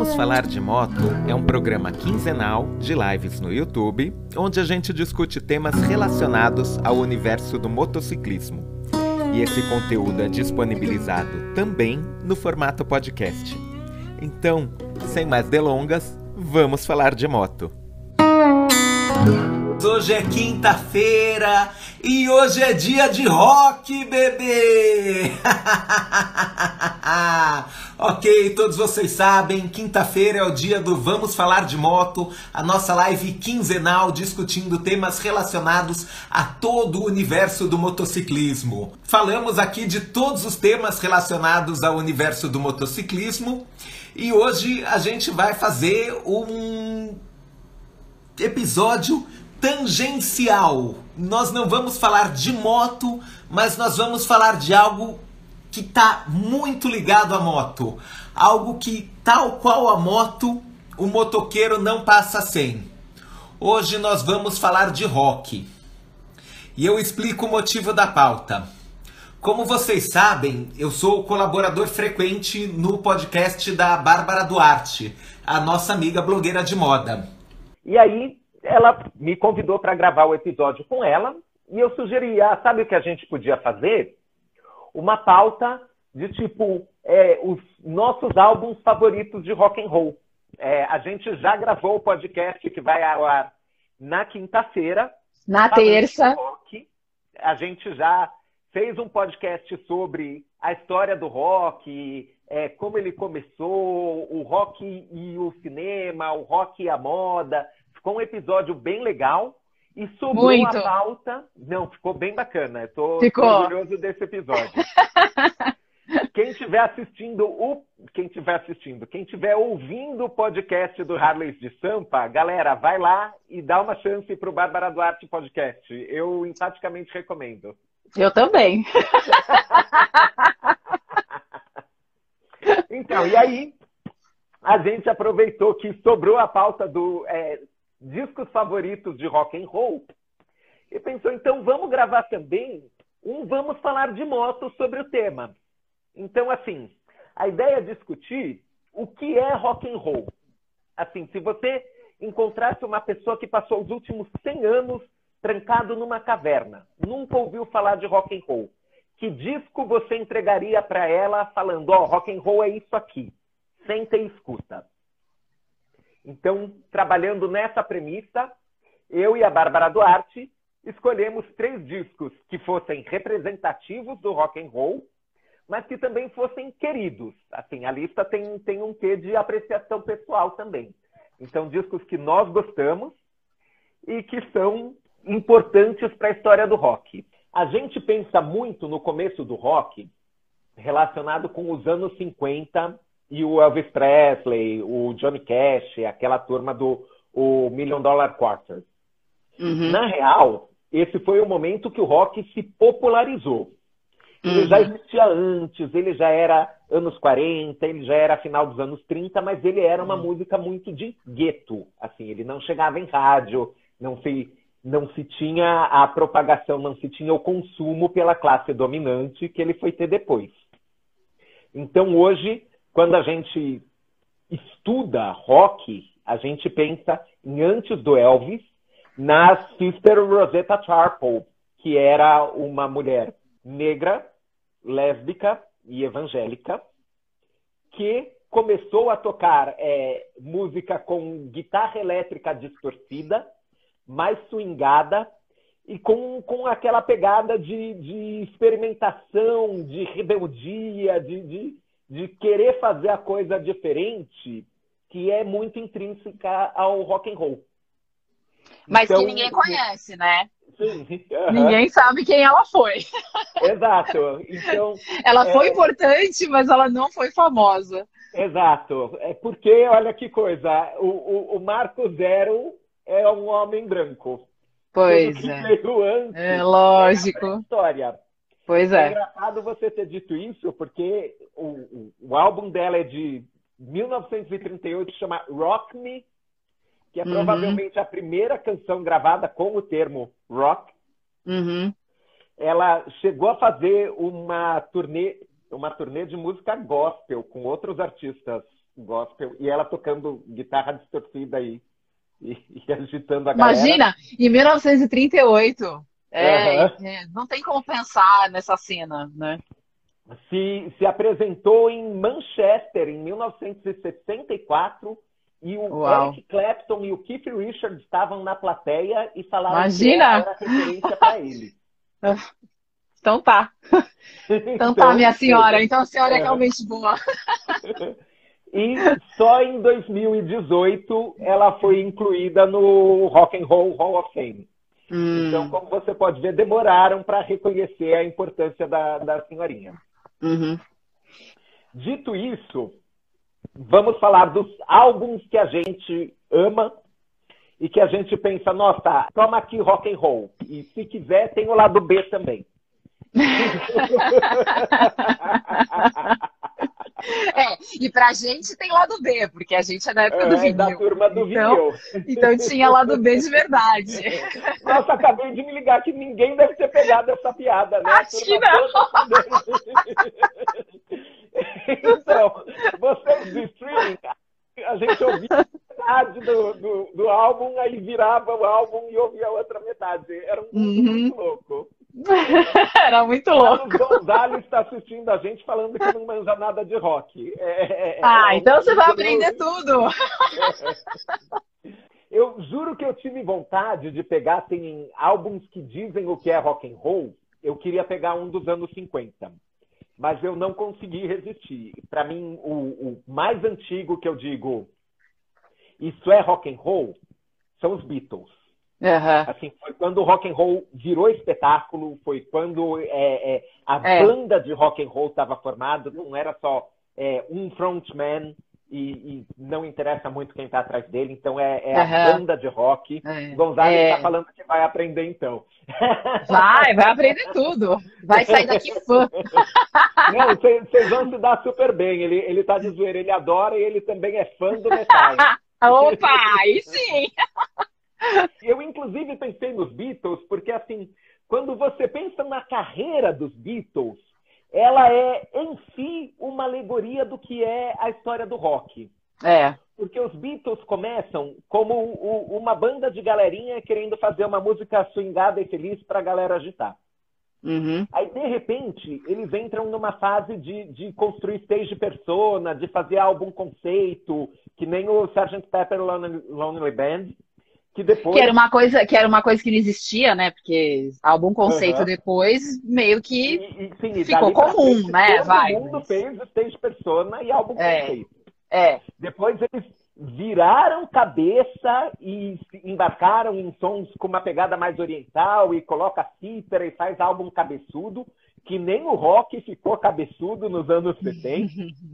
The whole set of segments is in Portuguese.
Vamos Falar de Moto é um programa quinzenal de lives no YouTube, onde a gente discute temas relacionados ao universo do motociclismo. E esse conteúdo é disponibilizado também no formato podcast. Então, sem mais delongas, vamos falar de moto. Hoje é quinta-feira e hoje é dia de rock, bebê! Ok, todos vocês sabem, quinta-feira é o dia do Vamos Falar de Moto, a nossa live quinzenal discutindo temas relacionados a todo o universo do motociclismo. Falamos aqui de todos os temas relacionados ao universo do motociclismo e hoje a gente vai fazer um episódio tangencial. Nós não vamos falar de moto, mas nós vamos falar de algo que está muito ligado à moto. Algo que, tal qual a moto, o motoqueiro não passa sem. Hoje nós vamos falar de rock. E eu explico o motivo da pauta. Como vocês sabem, eu sou colaborador frequente no podcast da Bárbara Duarte, a nossa amiga blogueira de moda. E aí, ela me convidou para gravar o episódio com ela e eu sugeri, sabe o que a gente podia fazer? Uma pauta de tipo, os nossos álbuns favoritos de rock and roll. A gente já gravou o podcast que vai ao ar na quinta-feira. Na terça. Rock. A gente já fez um podcast sobre a história do rock, como ele começou, o rock e o cinema, o rock e a moda. Ficou um episódio bem legal e sobrou a pauta. Não, ficou bem bacana. Eu tô orgulhoso desse episódio. Quem estiver ouvindo o podcast do Harleys de Sampa, galera, vai lá e dá uma chance pro Bárbara Duarte Podcast. Eu enfaticamente recomendo. Eu também. Então, e aí, a gente aproveitou que sobrou a pauta do discos favoritos de rock and roll e pensou, então vamos gravar também Vamos Falar de Moto sobre o tema. Então, assim, a ideia é discutir o que é rock and roll. Assim, se você encontrasse uma pessoa que passou os últimos 100 anos trancado numa caverna, nunca ouviu falar de rock and roll, que disco você entregaria para ela falando, rock and roll é isso aqui, senta e escuta. Então, trabalhando nessa premissa, eu e a Bárbara Duarte escolhemos 3 discos que fossem representativos do rock and roll, mas que também fossem queridos. Assim, a lista tem um quê de apreciação pessoal também. Então, discos que nós gostamos e que são importantes para a história do rock. A gente pensa muito no começo do rock relacionado com os anos 50 e o Elvis Presley, o Johnny Cash, aquela turma do Million Dollar Quartet. Uhum. Na real, esse foi o momento que o rock se popularizou. Ele já existia antes, ele já era anos 40, ele já era final dos anos 30, mas ele era uma música muito de gueto. Assim, ele não chegava em rádio, não se tinha a propagação, não se tinha o consumo pela classe dominante que ele foi ter depois. Então, hoje, quando a gente estuda rock, a gente pensa em antes do Elvis, na Sister Rosetta Tharpe, que era uma mulher negra, lésbica e evangélica, que começou a tocar música com guitarra elétrica distorcida, mais swingada, e com aquela pegada de experimentação, de rebeldia, de querer fazer a coisa diferente, que é muito intrínseca ao rock and roll. Mas então, que ninguém conhece, né? Sim. Ninguém sabe quem ela foi. Exato. Então, ela foi importante, mas ela não foi famosa. Exato. É porque, olha que coisa, o Marco Zero é um homem branco. Pois é. Lógico. História. Pois é. É engraçado você ter dito isso, porque o álbum dela é de 1938, chama Rock Me, que é provavelmente a primeira canção gravada com o termo rock. Uhum. Ela chegou a fazer uma turnê de música gospel com outros artistas gospel, e ela tocando guitarra distorcida aí, e agitando a galera. Imagina, em 1938. Aham. Não tem como pensar nessa cena, né? Se apresentou em Manchester em 1964 e o Uau. Eric Clapton e o Keith Richards estavam na plateia e falaram que Imagina! era referência para ele. Então tá. Então tá, minha senhora. Então a senhora é realmente boa. E só em 2018 ela foi incluída no Rock and Roll Hall of Fame. Então, como você pode ver, demoraram para reconhecer a importância da senhorinha. Uhum. Dito isso, vamos falar dos álbuns que a gente ama e que a gente pensa, nossa, toma aqui rock and roll. E se quiser, tem o lado B também. E pra gente tem lado B, porque a gente é da época do vinil. Da turma do vinil. Então tinha lado B de verdade. Nossa, acabei de me ligar que ninguém deve ter pegado essa piada, né? Acho que não. Então, vocês do streaming, a gente ouvia metade do álbum, aí virava o álbum e ouvia a outra metade. Era um mundo muito louco. Era muito louco. O Gonzalo está assistindo a gente falando que não manja nada de rock. Então você vai aprender tudo. Eu juro que eu tive vontade de pegar, tem álbuns que dizem o que é rock and roll. Eu queria pegar um dos anos 50. Mas eu não consegui resistir. Para mim, o mais antigo que eu digo, isso é rock and roll, são os Beatles. Uhum. Assim, foi quando o rock and roll virou espetáculo, foi quando a banda de rock and roll estava formada, não era só um frontman e não interessa muito quem está atrás dele, então a banda de rock. Gonzalo está falando que vai aprender então. Vai aprender tudo. Vai sair daqui fã. Não, vocês vão se dar super bem. Ele tá de zoeira, ele adora e ele também é fã do metal. Opa, aí sim! Eu, inclusive, pensei nos Beatles, porque, assim, quando você pensa na carreira dos Beatles, ela é, em si, uma alegoria do que é a história do rock. Porque os Beatles começam como uma banda de galerinha querendo fazer uma música swingada e feliz para a galera agitar. Uhum. Aí, de repente, eles entram numa fase de construir stage persona, de fazer álbum conceito, que nem o Sgt. Pepper Lonely Band. Que era uma coisa que não existia, né? Porque álbum conceito depois meio que sim, ficou comum, frente, né? Todo mundo fez stage persona e álbum conceito. Depois eles viraram cabeça e embarcaram em sons com uma pegada mais oriental e coloca cítara e faz álbum cabeçudo, que nem o rock ficou cabeçudo nos anos 70.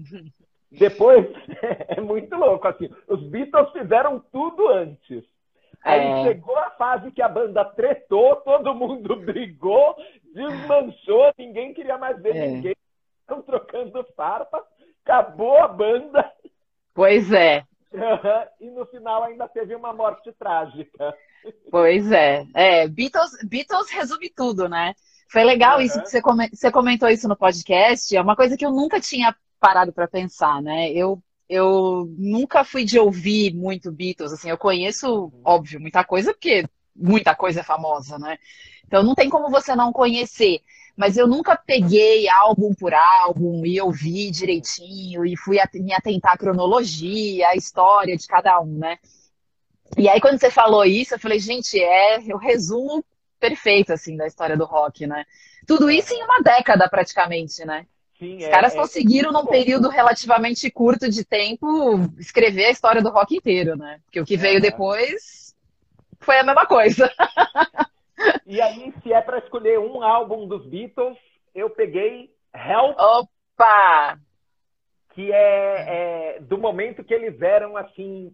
Depois, é muito louco, assim, os Beatles fizeram tudo antes. Aí chegou a fase que a banda tretou, todo mundo brigou, desmanchou, ninguém queria mais ver ninguém. Estão trocando farpa, acabou a banda. Pois é. E no final ainda teve uma morte trágica. Pois é. Beatles resume tudo, né? Foi legal isso que você comentou isso no podcast. É uma coisa que eu nunca tinha parado para pensar, né? Eu nunca fui de ouvir muito Beatles, assim, eu conheço, óbvio, muita coisa, porque muita coisa é famosa, né? Então não tem como você não conhecer, mas eu nunca peguei álbum por álbum e ouvi direitinho e fui me atentar à cronologia, à história de cada um, né? E aí quando você falou isso, eu falei, gente, o resumo perfeito, assim, da história do rock, né? Tudo isso em uma década, praticamente, né? Sim, os caras conseguiram, num período relativamente curto de tempo, escrever a história do rock inteiro, né? Porque o que veio depois foi a mesma coisa. E aí, se é para escolher um álbum dos Beatles, eu peguei Help. Opa! Que é do momento que eles eram, assim,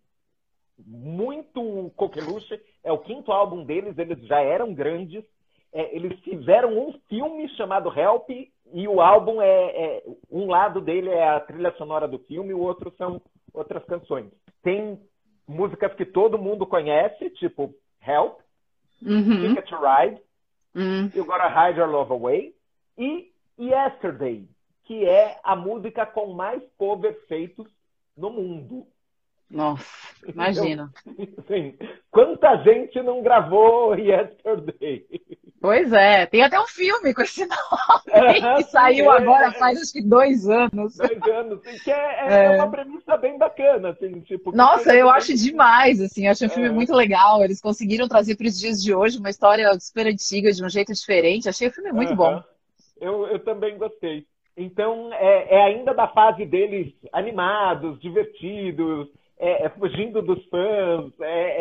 muito coqueluche. É o 5º álbum deles, eles já eram grandes. Eles fizeram um filme chamado Help, e o álbum um lado dele é a trilha sonora do filme, o outro são outras canções. Tem músicas que todo mundo conhece, tipo Help, Ticket to Ride, You Gotta Hide Your Love Away, e Yesterday, que é a música com mais covers feitos no mundo. Nossa, imagina. Então, assim, quanta gente não gravou Yesterday? Pois é, tem até um filme com esse nome que saiu agora faz acho que 2 anos. 2 anos, assim, que é uma premissa bem bacana, assim, tipo... Nossa, eu acho demais, assim, eu acho um filme muito legal. Eles conseguiram trazer para os dias de hoje uma história super antiga, de um jeito diferente. Achei o filme muito bom. Eu também gostei. Então, é ainda da fase deles animados, divertidos, fugindo dos fãs,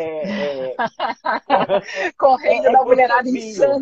correndo da mulherada insana.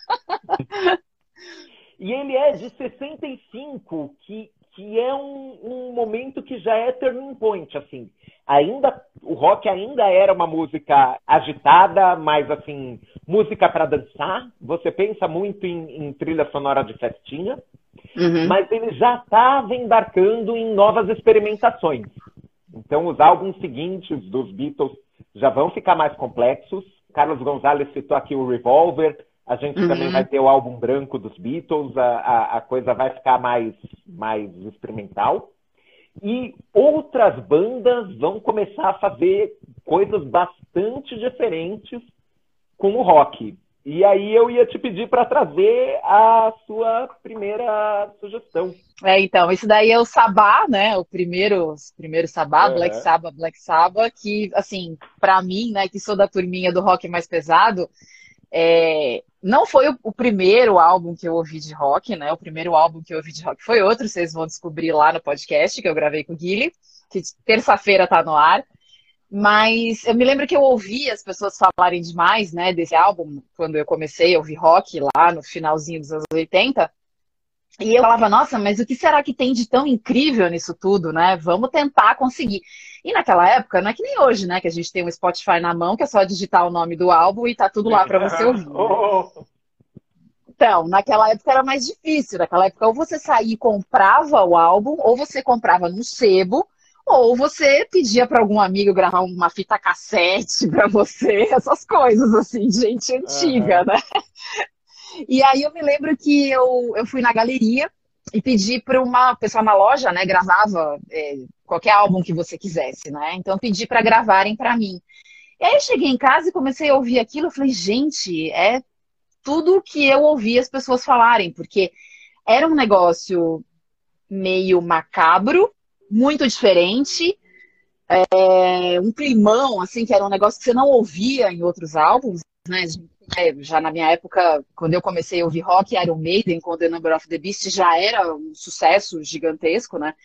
E ele é de 65, que é um momento que já é turning point, assim. O rock ainda era uma música agitada, mas, assim, música para dançar. Você pensa muito em trilha sonora de festinha, mas ele já estava embarcando em novas experimentações. Então, os álbuns seguintes dos Beatles já vão ficar mais complexos. Carlos Gonzalez citou aqui o Revolver. A gente também vai ter o álbum branco dos Beatles. A coisa vai ficar mais experimental. E outras bandas vão começar a fazer coisas bastante diferentes com o rock. E aí eu ia te pedir para trazer a sua primeira sugestão. Então, isso daí é o Sabá, né? O primeiro Sabá, Black Sabbath, que, assim, para mim, né, que sou da turminha do rock mais pesado, não foi o primeiro álbum que eu ouvi de rock, né? O primeiro álbum que eu ouvi de rock foi outro, vocês vão descobrir lá no podcast que eu gravei com o Guilherme, que terça-feira tá no ar. Mas eu me lembro que eu ouvi as pessoas falarem demais, né, desse álbum, quando eu comecei a ouvir rock lá no finalzinho dos anos 80. E eu falava, nossa, mas o que será que tem de tão incrível nisso tudo, né? Vamos tentar conseguir. E naquela época, não é que nem hoje, né? Que a gente tem um Spotify na mão, que é só digitar o nome do álbum e tá tudo lá para você ouvir. Né? Então, naquela época era mais difícil. Naquela época, ou você saía e comprava o álbum, ou você comprava no sebo, ou você pedia para algum amigo gravar uma fita cassete para você, essas coisas assim, de gente antiga, né? E aí eu me lembro que eu fui na galeria e pedi para uma pessoa na loja, né, gravava qualquer álbum que você quisesse, né? Então eu pedi para gravarem para mim. E aí eu cheguei em casa e comecei a ouvir aquilo, eu falei, gente, é tudo o que eu ouvi as pessoas falarem, porque era um negócio meio macabro, muito diferente, um climão, assim, que era um negócio que você não ouvia em outros álbuns, né? Já na minha época, quando eu comecei a ouvir rock, Iron Maiden com The Number of the Beast já era um sucesso gigantesco, né?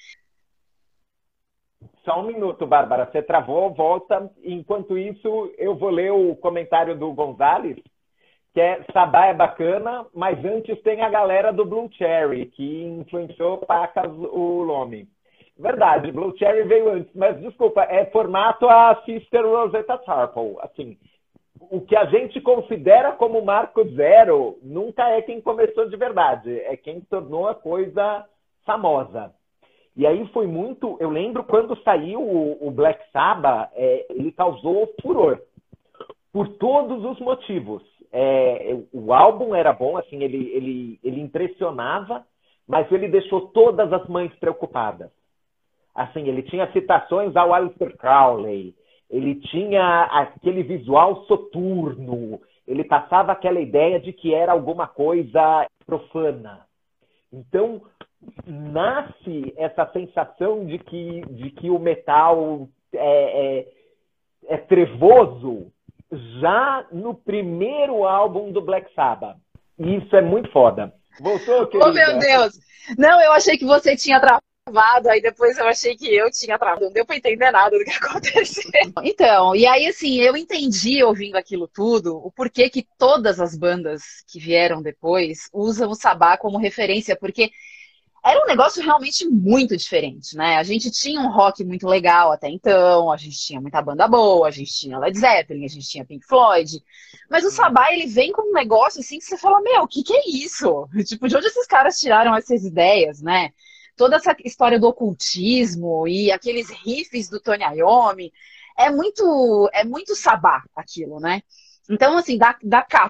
Só um minuto, Bárbara, você travou, volta. Enquanto isso, eu vou ler o comentário do Gonzalez, que Sabá é bacana, mas antes tem a galera do Blue Cherry, que influenciou pacas o nome. Verdade, Blue Cherry veio antes, mas desculpa, é formato a Sister Rosetta Tharpe. Assim, o que a gente considera como marco zero nunca é quem começou de verdade, é quem tornou a coisa famosa. E aí foi muito... Eu lembro quando saiu o Black Sabbath, ele causou furor, por todos os motivos. O álbum era bom, assim, ele impressionava, mas ele deixou todas as mães preocupadas. Assim, ele tinha citações ao Aleister Crowley, ele tinha aquele visual soturno, ele passava aquela ideia de que era alguma coisa profana. Então, nasce essa sensação de que o metal é trevoso já no primeiro álbum do Black Sabbath. E isso é muito foda. Voltou, querida? Oh, meu Deus! Não, eu achei que você tinha travado, aí depois eu achei que eu tinha travado. Não deu pra entender nada do que aconteceu. Então, e aí assim, eu entendi ouvindo aquilo tudo, o porquê que todas as bandas que vieram depois usam o Sabá como referência, porque era um negócio realmente muito diferente, né? A gente tinha um rock muito legal até então, a gente tinha muita banda boa, a gente tinha Led Zeppelin, a gente tinha Pink Floyd, mas o Sabá, ele vem com um negócio assim que você fala, meu, o que é isso? Tipo, de onde esses caras tiraram essas ideias, né? Toda essa história do ocultismo e aqueles riffs do Tony Iommi, é muito Sabá aquilo, né? Então, assim, da capa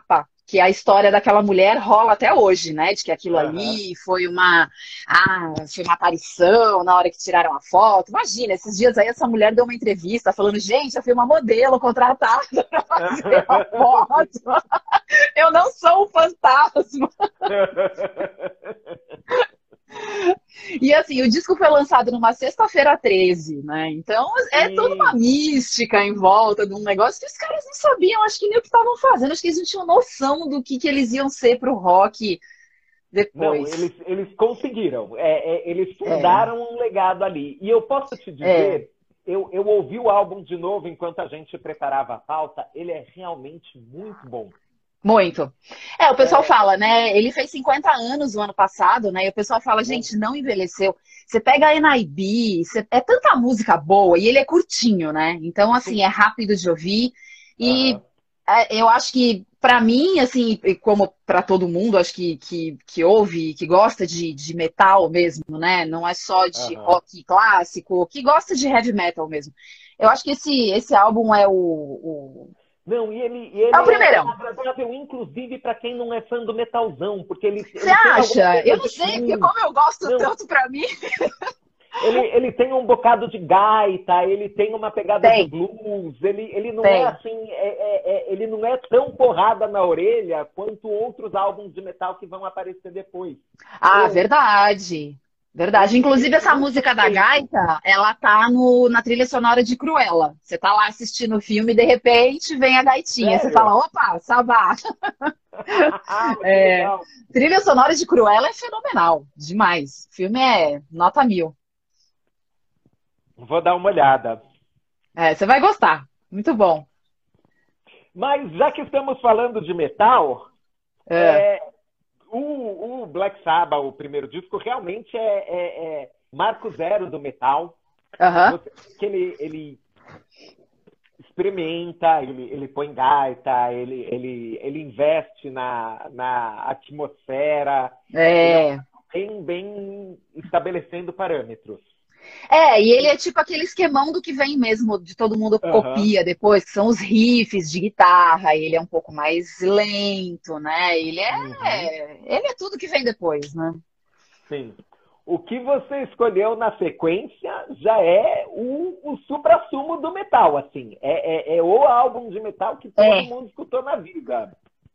que a história daquela mulher rola até hoje, né? De que aquilo Aham. ali foi uma aparição na hora que tiraram a foto. Imagina, esses dias aí essa mulher deu uma entrevista falando, gente, eu fui uma modelo contratada para fazer a foto. Eu não sou um fantasma. E assim, o disco foi lançado numa sexta-feira 13, né? Então é toda uma Sim. mística em volta de um negócio que os caras não sabiam, acho que nem o que estavam fazendo, acho que eles não tinham noção do que eles iam ser pro rock Não, depois. eles conseguiram. Eles É, fundaram um legado ali. E eu posso te é. dizer, eu ouvi o álbum de novo enquanto a gente preparava a pauta, ele é realmente muito bom. Muito. É, o pessoal É, fala, né? Ele fez 50 anos o ano passado, né? E o pessoal fala, gente, não envelheceu. Você pega a NIB, é tanta música boa e ele é curtinho, né? Então, assim, é sim. rápido de ouvir. E Aham, eu acho que, pra mim, assim, e como pra todo mundo, acho que ouve, que gosta de metal mesmo, né? Não é só de aham. rock clássico, que gosta de heavy metal mesmo. Eu acho que esse álbum é Não, e é o ele é primeirão. agradável, inclusive, para quem não é fã do metalzão, porque Você ele tem alguma acha? Eu coisa não de sei, porque blues. como eu gosto Não, tanto pra mim. ele tem um bocado de gaita, ele tem uma pegada de Tem, blues, ele não é tem. assim, ele não é tão porrada na orelha quanto outros álbuns de metal que vão aparecer depois. Ah, Eu, verdade. Verdade. Inclusive, ele é essa muito música bem da feito. gaita, ela tá na trilha sonora de Cruella. Você tá lá assistindo o filme e de repente vem a gaitinha. Você Sério? fala, opa, Sabá. Que É, legal. trilha sonora de Cruella é fenomenal. Demais. O filme é nota 1000. Vou dar uma olhada. É, você vai gostar. Muito bom. Mas já que estamos falando de metal, É, é, o Black Sabbath, o primeiro disco, realmente é marco zero do metal. aham. Você, que ele experimenta, ele põe gaita, ele investe na atmosfera. Ele é um É. cara bem estabelecendo parâmetros. E ele é tipo aquele esquemão do que vem mesmo, de todo mundo Aham, copia depois, que são os riffs de guitarra, ele é um pouco mais lento, né? uhum, Ele é tudo que vem depois, né? sim. O que você escolheu na sequência já é o suprassumo do metal, assim. É o álbum de metal que todo É, mundo escutou na vida.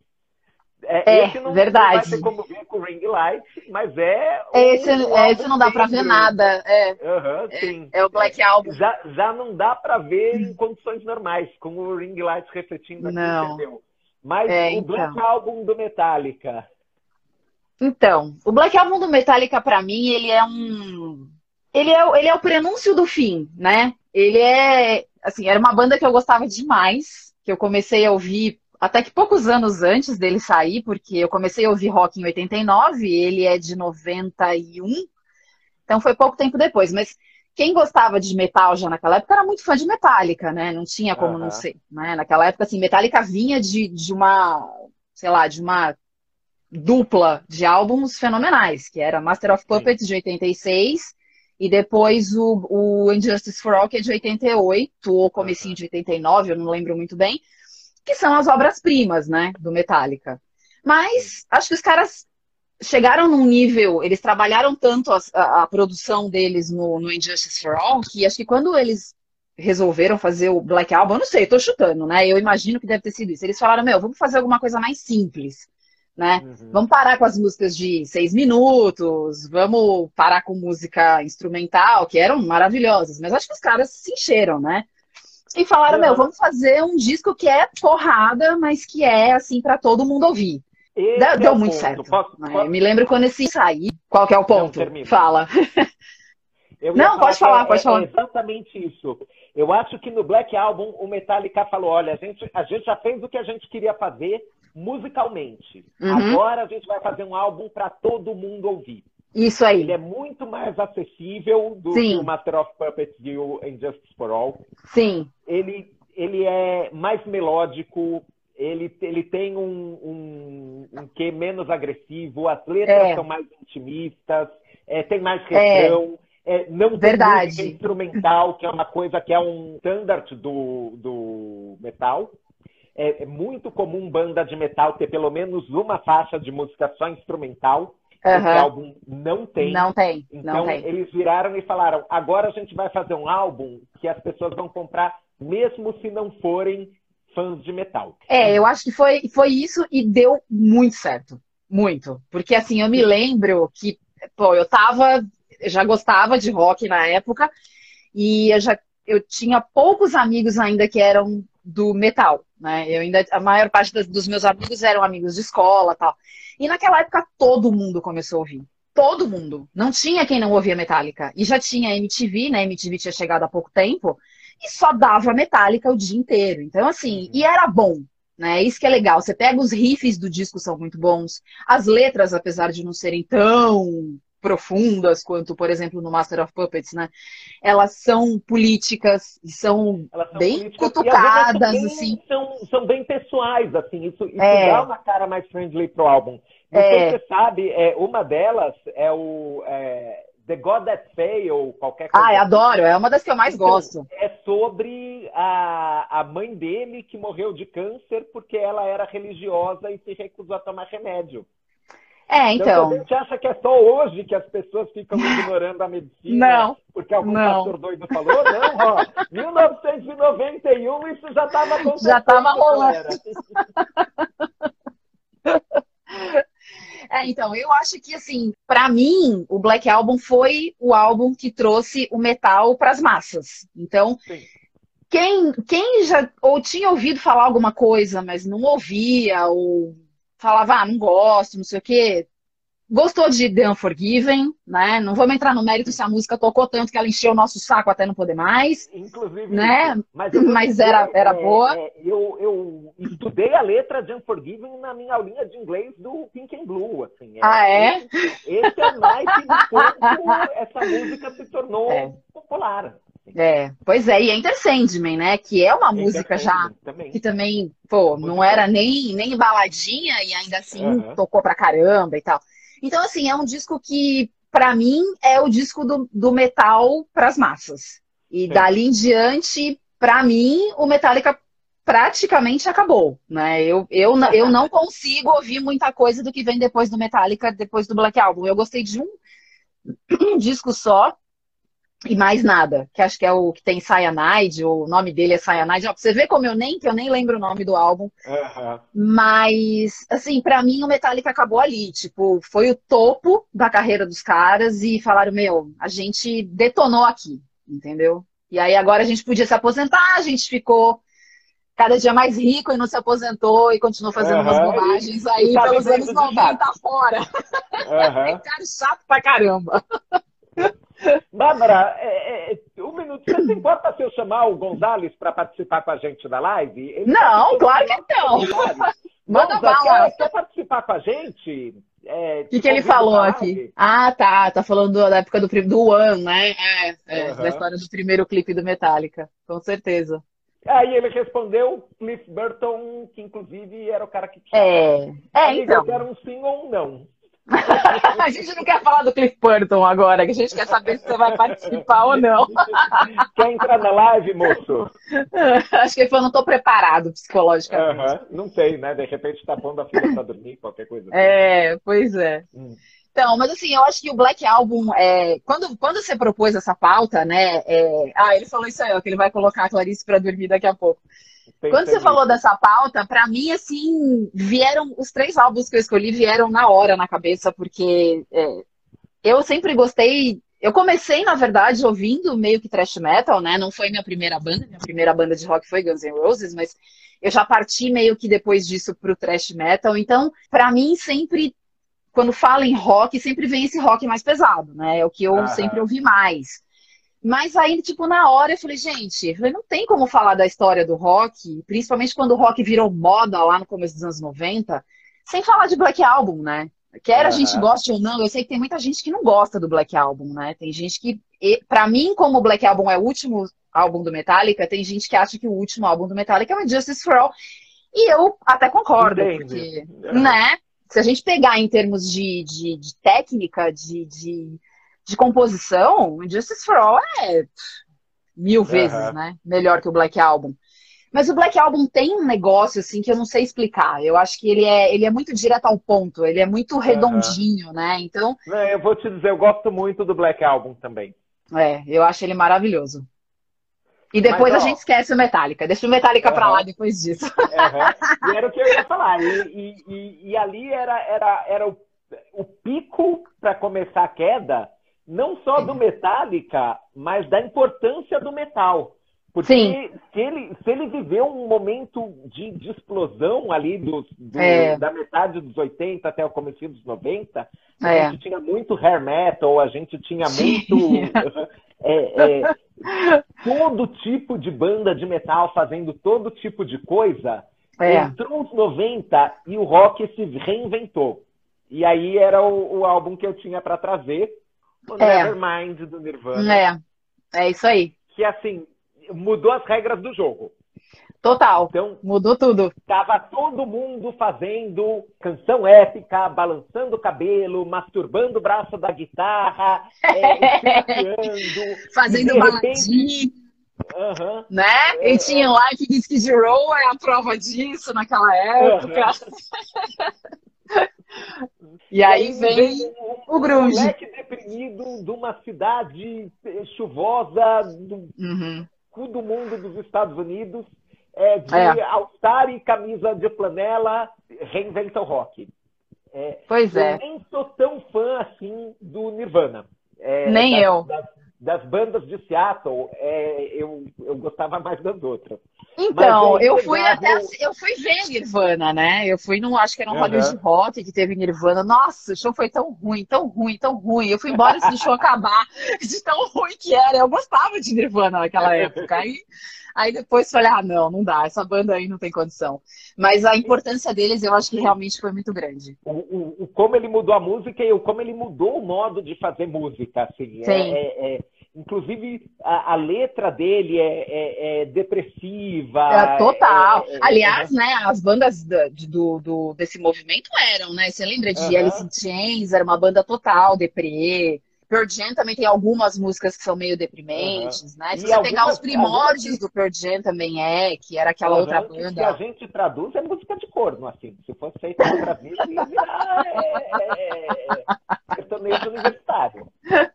Esse não vai ter verdade. como ver com o Ring Light, mas é o Esse álbum não dá pra ver negro. nada. Aham, sim. É o Black Album. Já não dá para ver em condições normais, com o Ring Light refletindo aqui, Não. perdeu. Mas o Black Então. Album do Metallica. Então, o Black Album do Metallica, pra mim, ele é um. Ele é o prenúncio do fim, né? Ele é. Assim, era uma banda que eu gostava demais, que eu comecei a ouvir até que poucos anos antes dele sair, porque eu comecei a ouvir rock em 89, ele é de 91, então foi pouco tempo depois. Mas quem gostava de metal já naquela época era muito fã de Metallica, né? Não tinha como não Aham, ser, né? Naquela época, assim, Metallica vinha de uma, sei lá, de uma dupla de álbuns fenomenais, que era Master of sim. Puppets de 86 e depois o Injustice for All, que é de 88, ou comecinho Aham, de 89, eu não lembro muito bem, que são as obras-primas, né, do Metallica. sim. Mas acho que os caras chegaram num nível, eles trabalharam tanto a produção deles no Injustice for All, que acho que quando eles resolveram fazer o Black Album, eu não sei, eu tô chutando, né? Eu imagino que deve ter sido isso. Eles falaram, meu, vamos fazer alguma coisa mais simples, né? Uhum. Vamos parar com as músicas de 6 minutos, vamos parar com música instrumental, que eram maravilhosas, mas acho que os caras se encheram, né? E falaram, meu, Não, vamos fazer um disco que é porrada, mas que é assim para todo mundo ouvir. esse é Deu o muito ponto. certo, né? Eu me lembro quando esse sair. Qual que é o Não, ponto? termina. Fala. Eu ia Não, falar pode que falar, pode é falar. exatamente isso. Eu acho que no Black Album o Metallica falou: olha, a gente já fez o que a gente queria fazer musicalmente. Uhum. Agora a gente vai fazer um álbum para todo mundo ouvir. Isso Ele aí. é muito mais acessível do que o Sim, Master of Puppets e o Injustice for All. sim. Ele é mais melódico, ele tem um quê menos agressivo, as letras É, são mais intimistas, tem mais é, refrão, não tem música verdade. instrumental, que é uma coisa que é um standard do metal. é muito comum banda de metal ter pelo menos uma faixa de música só instrumental. Esse álbum não tem. Não tem. Então, não tem. eles viraram e falaram, agora a gente vai fazer um álbum que as pessoas vão comprar, mesmo se não forem fãs de metal. Eu acho que foi isso e deu muito certo. Muito. Porque, assim, eu me lembro que, pô, eu já gostava de rock na época e eu tinha poucos amigos ainda que eram do metal, né? A maior parte dos meus amigos eram amigos de escola e tal. E naquela época todo mundo começou a ouvir. Todo mundo. Não tinha quem não ouvia Metallica. E já tinha MTV, né? MTV tinha chegado há pouco tempo e só dava Metallica o dia inteiro. Então, assim, e era bom, né? Isso que é legal. Você pega os riffs do disco, são muito bons. As letras, apesar de não serem tão profundas quanto, por exemplo, no Master of Puppets, né? Elas são políticas, são bem políticas, cutucadas, e assim. São bem pessoais, assim. Isso dá uma cara mais friendly pro álbum. Não sei se você sabe, uma delas é o The God That Fail, qualquer coisa. Eu adoro, é uma das que eu mais gosto. É sobre a mãe dele que morreu de câncer porque ela era religiosa e se recusou a tomar remédio. Então. A gente acha que é só hoje que as pessoas ficam ignorando a medicina porque algum pastor doido falou? Não, ó, 1991 isso já estava acontecendo. Já estava rolando. Então, eu acho que, assim, pra mim, o Black Album foi o álbum que trouxe o metal pras massas. Então, quem já ou tinha ouvido falar alguma coisa, mas não ouvia, ou falava, não gosto, não sei o quê, gostou de The Unforgiven, né? Não vamos entrar no mérito se a música tocou tanto que ela encheu o nosso saco até não poder mais. Inclusive, né? Mas era boa. Eu estudei a letra de Unforgiven na minha aulinha de inglês do Pink and Blue. Assim, esse é mais do quanto essa música se tornou popular. Pois é, e Enter Sandman, né? Que é uma música já que também, pô, não era nem baladinha e ainda assim tocou pra caramba e tal. Então, assim, é um disco que, pra mim, é o disco do metal pras massas. E dali em diante, pra mim, o Metallica praticamente acabou, né? Eu não consigo ouvir muita coisa do que vem depois do Metallica, depois do Black Album. Eu gostei de um disco só, e mais nada, que acho que é o que tem Cyanide, o nome dele é Cyanide. Ó, pra você ver como eu nem lembro o nome do álbum. Mas, assim, pra mim o Metallica acabou ali. Tipo, foi o topo da carreira dos caras e falaram, a gente detonou aqui, entendeu? E aí agora a gente podia se aposentar, a gente ficou cada dia mais rico e não se aposentou e continuou fazendo umas bobagens aí pelos anos 90 fora. Tem cara chato pra caramba. Bárbara, um minuto. Você se importa se eu chamar o Gonzalez para participar com a gente da live? Ele claro que não. Manda bala. Quer participar com a gente? O que ele falou aqui? Tá falando da época do One, né? Da história do primeiro clipe do Metallica, com certeza. Aí ele respondeu Cliff Burton, que inclusive era o cara que tinha. Então. Era um sim ou um não. A gente não quer falar do Cliff Burton agora, que a gente quer saber se você vai participar ou não. Quer entrar na live, moço? Acho que ele falou, não estou preparado psicologicamente. Não sei, né? De repente tá pondo a filha pra dormir, qualquer coisa assim. Pois é. Então, mas assim, eu acho que o Black Album, quando você propôs essa pauta, né? Ele falou isso aí, ó, que ele vai colocar a Clarice pra dormir daqui a pouco. Quando você falou dessa pauta, pra mim, assim, os 3 álbuns que eu escolhi vieram na hora na cabeça, porque eu sempre gostei. Eu comecei, na verdade, ouvindo meio que thrash metal, né? Não foi minha primeira banda de rock foi Guns N' Roses, mas eu já parti meio que depois disso pro thrash metal. Então, pra mim, sempre, quando fala em rock, sempre vem esse rock mais pesado, né? É o que eu sempre ouvi mais. Mas aí, tipo, na hora eu falei, gente, não tem como falar da história do rock, principalmente quando o rock virou moda lá no começo dos anos 90, sem falar de Black Album, né? Quer a gente goste ou não, eu sei que tem muita gente que não gosta do Black Album, né? Tem gente que, pra mim, como o Black Album é o último álbum do Metallica, tem gente que acha que o último álbum do Metallica é o Injustice for All. E eu até concordo, porque, né? Se a gente pegar em termos de técnica, de composição, Injustice for All é 1000 vezes, né? Melhor que o Black Album. Mas o Black Album tem um negócio, assim, que eu não sei explicar. Eu acho que ele é muito direto ao ponto, ele é muito redondinho, né? Então, Eu vou te dizer, eu gosto muito do Black Album também. eu acho ele maravilhoso. E depois Mas, a gente esquece o Metallica. Deixa o Metallica pra lá depois disso. E era o que eu ia falar. E ali era o pico para começar a queda, não só do Metallica, mas da importância do metal. Porque se ele viveu um momento de explosão ali da metade dos 80 até o começo dos 90, a gente tinha muito hair metal, a gente tinha muito... todo tipo de banda de metal fazendo todo tipo de coisa. Entrou os 90 e o rock se reinventou. E aí era o álbum que eu tinha para trazer, o Nevermind do Nirvana. É isso aí. Que assim, mudou as regras do jogo. Total. Então, mudou tudo. Tava todo mundo fazendo canção épica, balançando o cabelo, masturbando o braço da guitarra, fazendo baladinha. Né? E tinha Life in Skid Row, é a prova disso naquela época. E aí vem o grunge. Um moleque deprimido de uma cidade chuvosa do cu do mundo dos Estados Unidos, de all-star e camisa de flanela, reinventa o rock. Eu nem sou tão fã assim do Nirvana. Nem eu. Das bandas de Seattle, eu gostava mais das outras. Então, eu fui ver Nirvana, né? Eu fui acho que era um Hollywood Rock que teve Nirvana. Nossa, o show foi tão ruim, tão ruim, tão ruim. Eu fui embora antes do show acabar, de tão ruim que era. Eu gostava de Nirvana naquela época. Aí depois falei, não dá, essa banda aí não tem condição. Mas a importância deles, eu acho que realmente foi muito grande. Como ele mudou a música e como ele mudou o modo de fazer música, assim. Sim. Inclusive, a letra dele é depressiva. Total. Aliás, né, as bandas desse movimento eram, né? Você lembra de Alice in Chains? Era uma banda total, deprê. Pearl Jam também tem algumas músicas que são meio deprimentes, né? Se você pegar os primórdios do Pearl Jam também que era aquela outra banda. Que a gente traduz é música de corno, assim. Se fosse feito no Brasil, ia virar sertanejo universitário.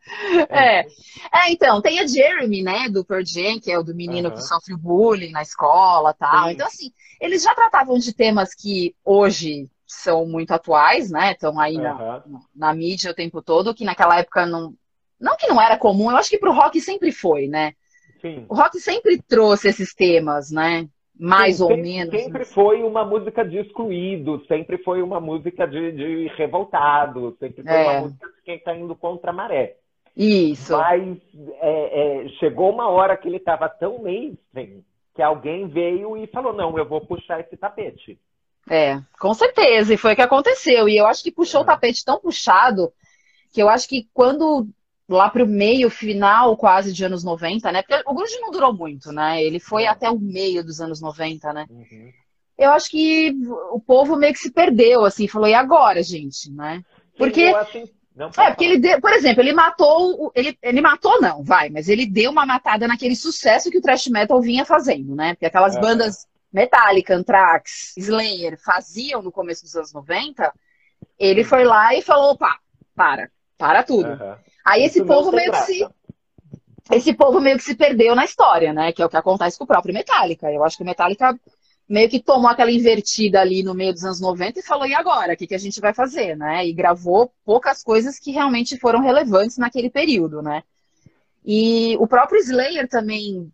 Então, tem a Jeremy, né, do Pearl Jam, que é o do menino que sofre bullying na escola e tal. Então, assim, eles já tratavam de temas que hoje são muito atuais, né? Estão aí na mídia o tempo todo, que naquela época não que não era comum, eu acho que pro rock sempre foi, né? Sim. O rock sempre trouxe esses temas, né? Mais ou menos. Sempre foi uma música de excluído, sempre foi uma música de revoltado, sempre foi uma música de quem está indo contra a maré. Isso. Mas chegou uma hora que ele estava tão mainstream que alguém veio e falou, não, eu vou puxar esse tapete. Com certeza, e foi o que aconteceu. E eu acho que puxou o tapete tão puxado que eu acho que quando, lá pro meio, final quase de anos 90, né? Porque o grunge não durou muito, né? Ele foi até o meio dos anos 90, né? Eu acho que o povo meio que se perdeu, assim, falou, e agora, gente, né? Porque... porque ele por exemplo, ele matou, ele matou não, mas ele deu uma matada naquele sucesso que o thrash metal vinha fazendo, né? Porque aquelas bandas Metallica, Anthrax, Slayer faziam no começo dos anos 90, ele foi lá e falou, opa, para tudo. Aí esse povo meio que se perdeu na história, né? Que é o que acontece com o próprio Metallica. Eu acho que o Metallica meio que tomou aquela invertida ali no meio dos anos 90 e falou, e agora? O que a gente vai fazer, né? E gravou poucas coisas que realmente foram relevantes naquele período, né? E o próprio Slayer também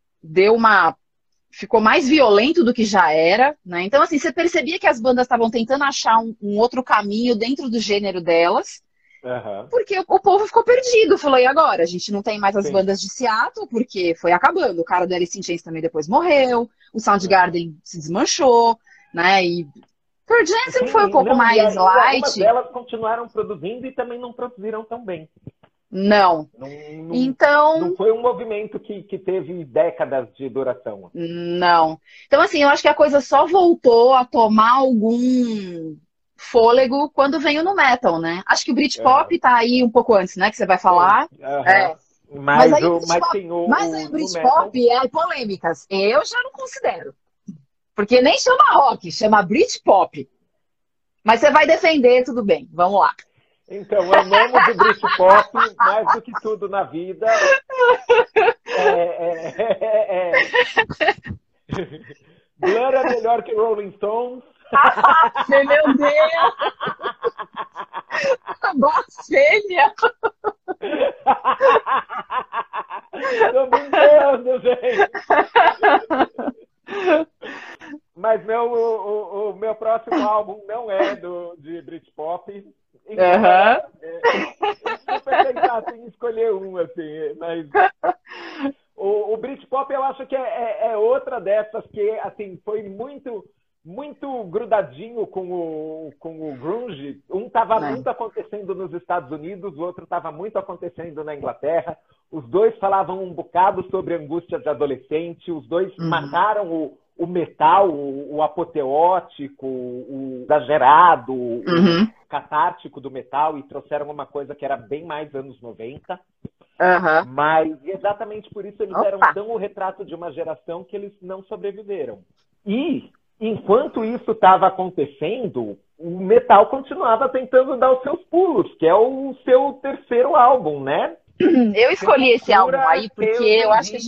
ficou mais violento do que já era, né? Então, assim, você percebia que as bandas estavam tentando achar um outro caminho dentro do gênero delas, porque o povo ficou perdido. Falou, e agora? A gente não tem mais as bandas de Seattle, porque foi acabando. O cara do Alice in Chains também depois morreu, o Soundgarden se desmanchou, né? E Pearl Jam sempre foi um pouco mais light. Algumas delas continuaram produzindo e também não produziram tão bem. Não. Então... Não foi um movimento que teve décadas de duração. Não. Então, assim, eu acho que a coisa só voltou a tomar algum fôlego quando veio no metal, né? Acho que o Britpop tá aí um pouco antes, né? Que você vai falar. Mas aí o Britpop é polêmicas. Eu já não considero. Porque nem chama rock, chama Britpop. Mas você vai defender, tudo bem. Vamos lá. Então, amamos o Britpop mais do que tudo na vida. Blur é melhor que Rolling Stones. Meu Deus! Blasfêmia! Tô brincando, gente! Mas o meu próximo álbum não é de Britpop. Então, super pensar em escolher um, assim, mas o Britpop eu acho que é outra dessas que, assim, foi muito grudadinho com o grunge. Um estava muito acontecendo nos Estados Unidos, o outro estava muito acontecendo na Inglaterra. Os dois falavam um bocado sobre angústia de adolescente, os dois marcaram o metal, o apoteótico, o exagerado, o catártico do metal e trouxeram uma coisa que era bem mais anos 90. Mas exatamente por isso eles eram tão o retrato de uma geração que eles não sobreviveram. E enquanto isso estava acontecendo, o metal continuava tentando dar os seus pulos, que é o seu terceiro álbum, né? Eu escolhi esse álbum aí porque eu acho que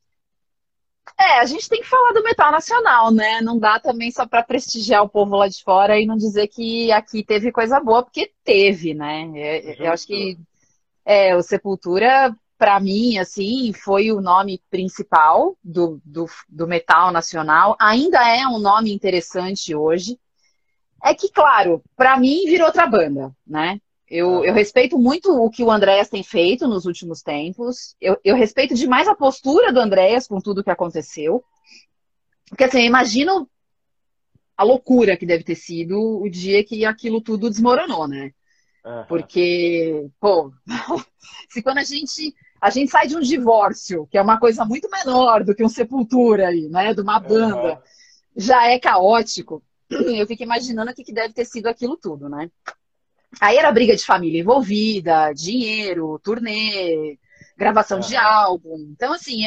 a gente tem que falar do metal nacional, né? Não dá também só para prestigiar o povo lá de fora e não dizer que aqui teve coisa boa, porque teve, né? Eu acho que o Sepultura, para mim, assim, foi o nome principal do metal nacional. Ainda é um nome interessante hoje. É que, claro, para mim virou outra banda, né? Eu respeito muito o que o Andréas tem feito nos últimos tempos. Eu respeito demais a postura do Andréas com tudo que aconteceu. Porque, assim, eu imagino a loucura que deve ter sido o dia que aquilo tudo desmoronou, né? Porque, pô, se quando a gente sai de um divórcio, que é uma coisa muito menor do que um Sepultura aí, né? De uma banda, já é caótico. Eu fico imaginando o que deve ter sido aquilo tudo, né? Aí era briga de família envolvida, dinheiro, turnê, gravação de álbum. Então, assim,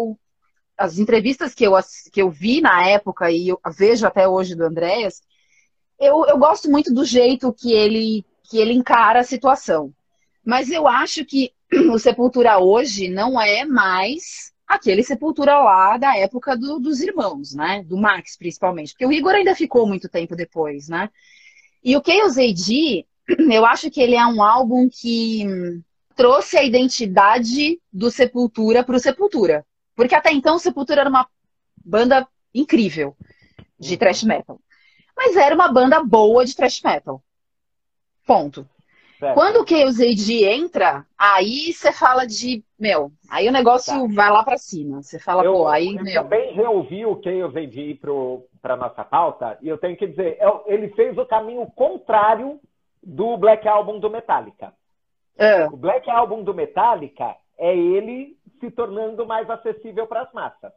as entrevistas que eu vi na época e eu vejo até hoje do Andréas, eu gosto muito do jeito que ele encara a situação. Mas eu acho que o Sepultura hoje não é mais aquele Sepultura lá da época dos irmãos, né? Do Max, principalmente. Porque o Igor ainda ficou muito tempo depois, né? E o Chaos AD, eu acho que ele é um álbum que trouxe a identidade do Sepultura para o Sepultura. Porque até então o Sepultura era uma banda incrível de thrash metal. Mas era uma banda boa de thrash metal. Ponto. Certo. Quando o Chaos AD entra, aí você fala de... aí o negócio vai lá pra cima. Você fala, eu também reouvi o Chaos AD pra nossa pauta, e eu tenho que dizer, ele fez o caminho contrário do Black Album do Metallica. O Black Album do Metallica é ele se tornando mais acessível para as massas.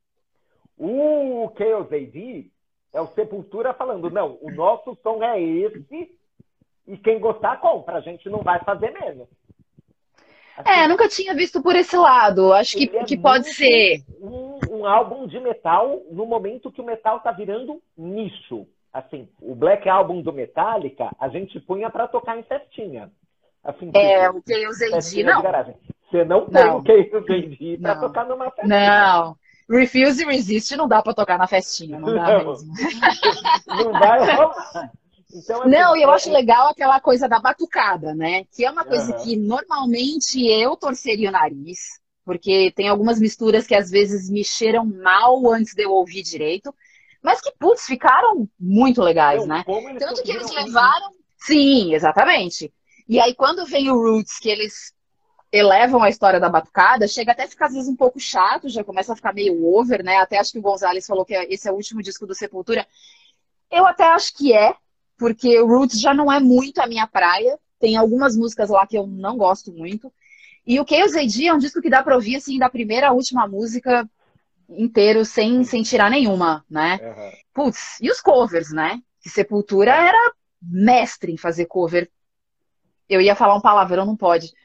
O Chaos AD é o Sepultura falando, não, o nosso som é esse... E quem gostar, compra. A gente não vai fazer menos. Assim, nunca tinha visto por esse lado. Acho que pode ser. Um álbum de metal no momento que o metal tá virando nicho. Assim, o Black Album do Metallica, a gente punha para tocar em festinha. Assim, o Chaos AD, não. Você não põe o Chaos AD para tocar numa festinha. Não. Refuse e Resist não dá para tocar na festinha. Não dá mesmo. Não vai rolar. Então, assim, não, e eu acho legal aquela coisa da batucada, né? Que é uma coisa que normalmente eu torceria o nariz, porque tem algumas misturas que às vezes me cheiram mal antes de eu ouvir direito, mas que, putz, ficaram muito legais, né? Tanto que eles levaram... Sim, exatamente. E aí quando vem o Roots, que eles elevam a história da batucada, chega até a ficar às vezes um pouco chato, já começa a ficar meio over, né? Até acho que o Gonzalez falou que esse é o último disco do Sepultura. Eu até acho que porque o Roots já não é muito a minha praia. Tem algumas músicas lá que eu não gosto muito. E o Chaos AD é um disco que dá pra ouvir, assim, da primeira à última música inteiro, sem tirar nenhuma, né? Putz, e os covers, né? Que Sepultura era mestre em fazer cover. Eu ia falar um palavrão, não pode.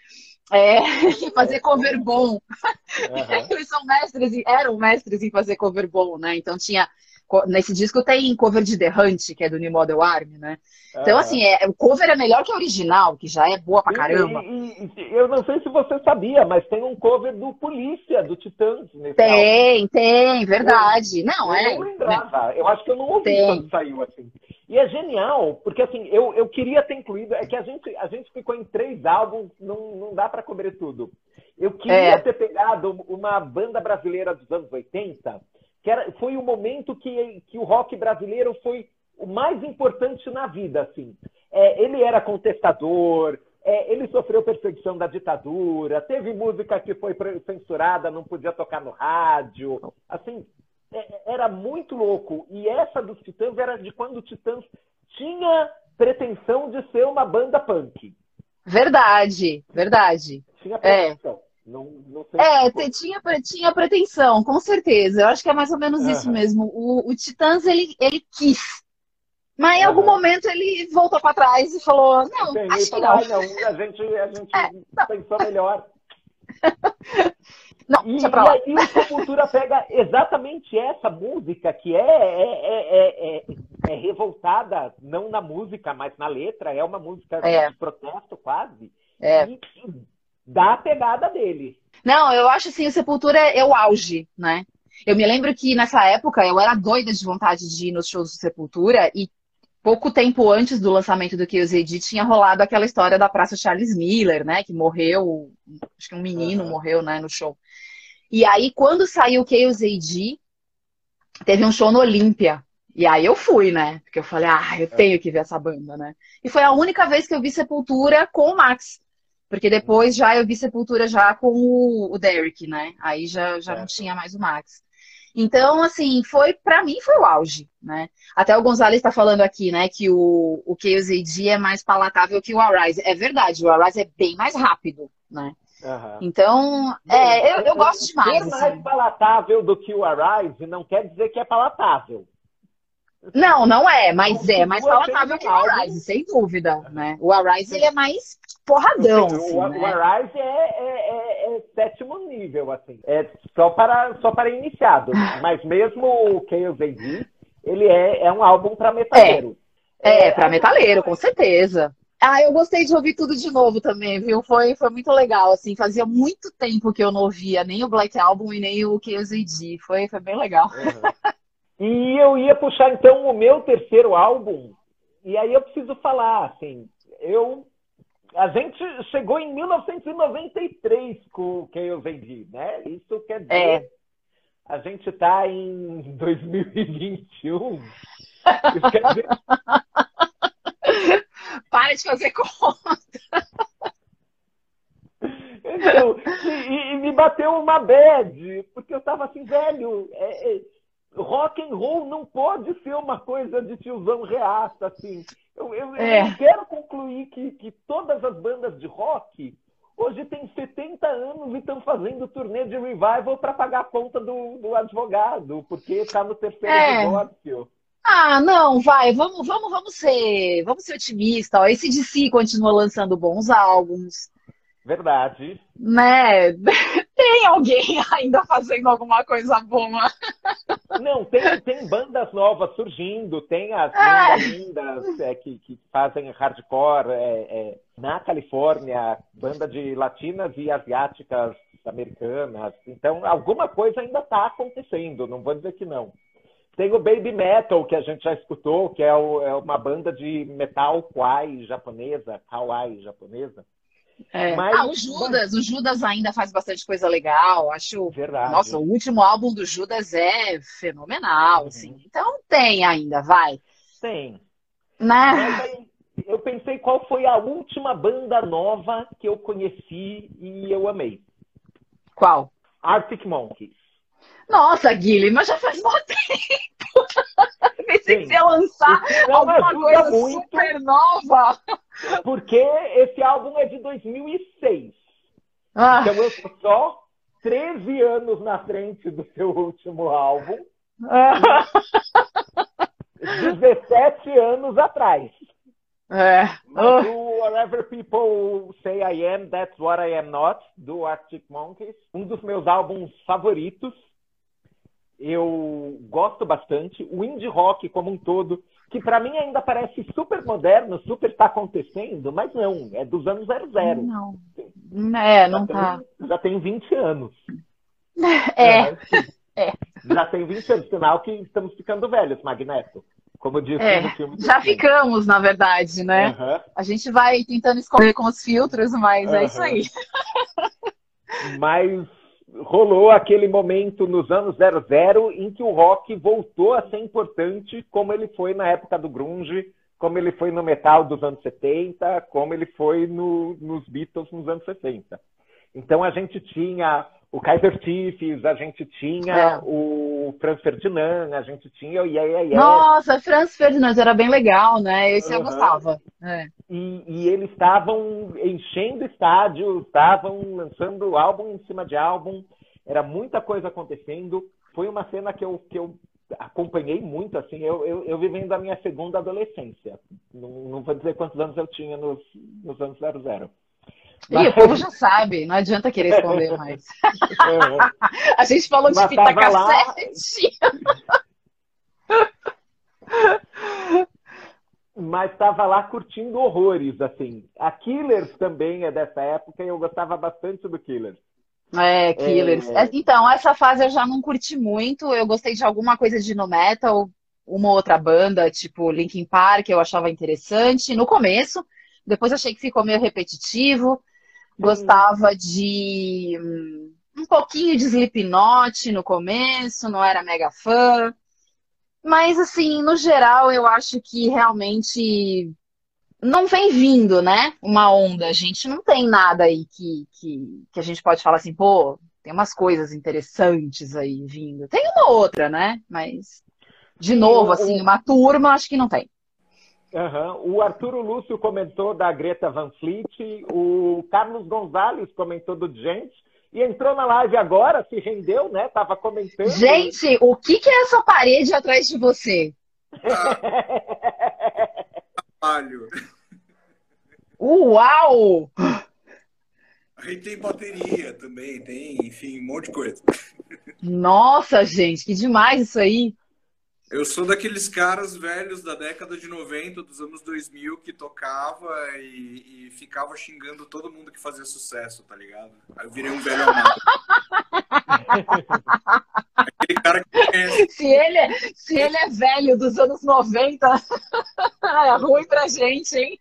fazer cover bom. Aham, Eles são mestres, eram mestres em fazer cover bom, né? Então tinha. Nesse disco tem cover de The Hunt, que é do New Model Army, né? Então, aham. assim, o cover é melhor que a original, que já é boa pra Sim, caramba. e eu não sei se você sabia, mas tem um cover do Polícia, do Titãs, nesse álbum. Tem, Eu, verdade. Não, eu não né? lembrava. Eu acho que eu não ouvi quando Tem. saiu assim. E é genial, porque assim, eu queria ter incluído. É que a gente ficou em 3 álbuns, não dá para cobrir tudo. Eu queria É, ter pegado uma banda brasileira dos anos 80, foi o momento que o rock brasileiro foi o mais importante na vida. Assim. Ele era contestador, ele sofreu perseguição da ditadura, teve música que foi censurada, não podia tocar no rádio. Assim, era muito louco. E essa dos Titãs era de quando o Titãs tinha pretensão de ser uma banda punk. verdade, verdade. Tinha É. pretensão. Não sei se foi. Tinha pretensão, com certeza. Eu acho que é mais ou menos isso Aham, mesmo. O Titãs, ele quis. Mas em algum aham. momento ele voltou para trás e falou: Não, Entendi e acho que falou, não. ai não, a gente Não, pensou melhor. não, deixa pra E lá. aí o Sepultura pega exatamente essa música que é revoltada, não na música, mas na letra, é uma música É, de protesto quase, é. e dá a pegada dele. Não, eu acho assim, o Sepultura é o auge, né? Eu me lembro que nessa época eu era doida de vontade de ir nos shows do Sepultura e pouco tempo antes do lançamento do Chaos AD tinha rolado aquela história da Praça Charles Miller, né? Que morreu, acho que um menino Uhum. morreu, né, no show. E aí, quando saiu o Chaos AD, teve um show no Olímpia. E aí eu fui, né? Porque eu falei, eu tenho que ver essa banda, né? E foi a única vez que eu vi Sepultura com o Max. Porque depois já eu vi Sepultura já com o Derek, né? Aí já não Certo. tinha mais o Max. Então, assim, para mim foi o auge, né? Até o Gonzalez está falando aqui, né, que o Chaos AD é mais palatável que o Arise. É verdade, o Arise é bem mais rápido, né? Uhum. Então, Bem, eu gosto ser demais, mais assim. palatável do que o Arise não quer dizer que é palatável. Não, não é, mas é mais Continua sendo palatável um que o álbum. Arise, sem dúvida, né? O Arise, ele é mais porradão, Sim, assim, o né? Arise é sétimo nível, assim. É só para iniciados. Mas mesmo o Chaos AD, ele é um álbum para É, metaleiro. pra Alguma metaleiro, com coisa. certeza. Eu gostei de ouvir tudo de novo também, viu? Foi muito legal, assim, fazia muito tempo que eu não ouvia nem o Black Album e nem o Chaos AD, foi bem legal. Uhum. E eu ia puxar, então, o meu terceiro álbum. E aí eu preciso falar, assim, a gente chegou em 1993 com o Chaos AD, né? Isso quer É, dizer, a gente está em 2021. Isso quer dizer, para de fazer conta. então, e me bateu uma bad, porque eu estava assim, velho, rock and roll não pode ser uma coisa de tiozão reaça, assim. Eu É, quero concluir que todas as bandas de rock hoje têm 70 anos e estão fazendo turnê de revival para pagar a conta do advogado, porque está no terceiro é. divórcio. Não, vai, vamos ser otimistas. Ó. Esse DC continua lançando bons álbuns, Verdade. né? Tem alguém ainda fazendo alguma coisa boa. Não, tem bandas novas surgindo, tem as É, lindas que fazem hardcore na Califórnia, banda de latinas e asiáticas americanas. Então, alguma coisa ainda está acontecendo, não vou dizer que não. Tem o Baby Metal, que a gente já escutou, que é uma banda de metal kawaii japonesa. Mas, O Judas ainda faz bastante coisa legal. Acho, nossa, verdade. o último álbum do Judas é fenomenal, assim. Uhum. Então tem ainda, vai, Tem. Mas né? aí eu pensei qual foi a última banda nova que eu conheci e eu amei. Qual? Arctic Monkeys. Nossa, Guilherme, mas já faz mó tempo. Eu pensei que você Sim. ia O lançar que não alguma ajuda coisa muito, super nova. porque esse álbum é de 2006. Ah, Então eu tô só 13 anos na frente do seu último álbum e ah, 17 anos atrás. É. Mas o Wherever People Say I Am, That's What I Am Not, do Arctic Monkeys, um dos meus álbuns favoritos. Eu gosto bastante. O indie rock como um todo, que para mim ainda parece super moderno, super está acontecendo, mas não, é dos anos 00. Não. É, não tá. Já tem 20 anos. É. É. Já tem 20 anos, sinal que estamos ficando velhos, Magneto. Como disse no filme. Já ficamos, na verdade, né? Uhum. A gente vai tentando esconder com os filtros, mas é isso aí. Mas rolou aquele momento nos anos 00 em que o rock voltou a ser importante, como ele foi na época do grunge, como ele foi no metal dos anos 70, como ele foi nos Beatles nos anos 60. Então a gente tinha o Kaiser Chiefs, a gente tinha o Franz Ferdinand, a gente tinha o Yeah Yeah Yeah. Nossa, Franz Ferdinand era bem legal, né? Esse eu gostava. É. E eles estavam enchendo estádios, estavam lançando álbum em cima de álbum, era muita coisa acontecendo. Foi uma cena que eu acompanhei muito, assim, eu vivendo a minha segunda adolescência. Não vou dizer quantos anos eu tinha nos anos 00. E o povo já sabe, não adianta querer esconder mais. A gente falou de fita cassete. Mas estava lá curtindo horrores, assim. A Killers também é dessa época e eu gostava bastante do Killers. Killers. Então, essa fase eu já não curti muito. Eu gostei de alguma coisa de no metal, uma outra banda, tipo Linkin Park, eu achava interessante no começo. Depois achei que ficou meio repetitivo. Gostava de um pouquinho de Slipknot no começo, não era mega fã. Mas, assim, no geral, eu acho que realmente não vem vindo, né? Uma onda. A gente não tem nada aí que a gente pode falar assim, pô, tem umas coisas interessantes aí vindo. Tem uma outra, né? Mas, de novo, assim, uma turma, acho que não tem. O Arturo Lúcio comentou da Greta Van Fleet, o Carlos Gonzalez comentou do Gente, e entrou na live agora, se rendeu, né? Tava comentando. Gente, o que é essa parede atrás de você? Trabalho. Uau! Aí tem bateria também, tem, enfim, um monte de coisa. Nossa, gente, que demais isso aí. Eu sou daqueles caras velhos da década de 90, dos anos 2000, que tocava e ficava xingando todo mundo que fazia sucesso, tá ligado? Aí eu virei um velho amado. Aquele cara que conhece. Se ele é velho dos anos 90, é ruim pra gente, hein?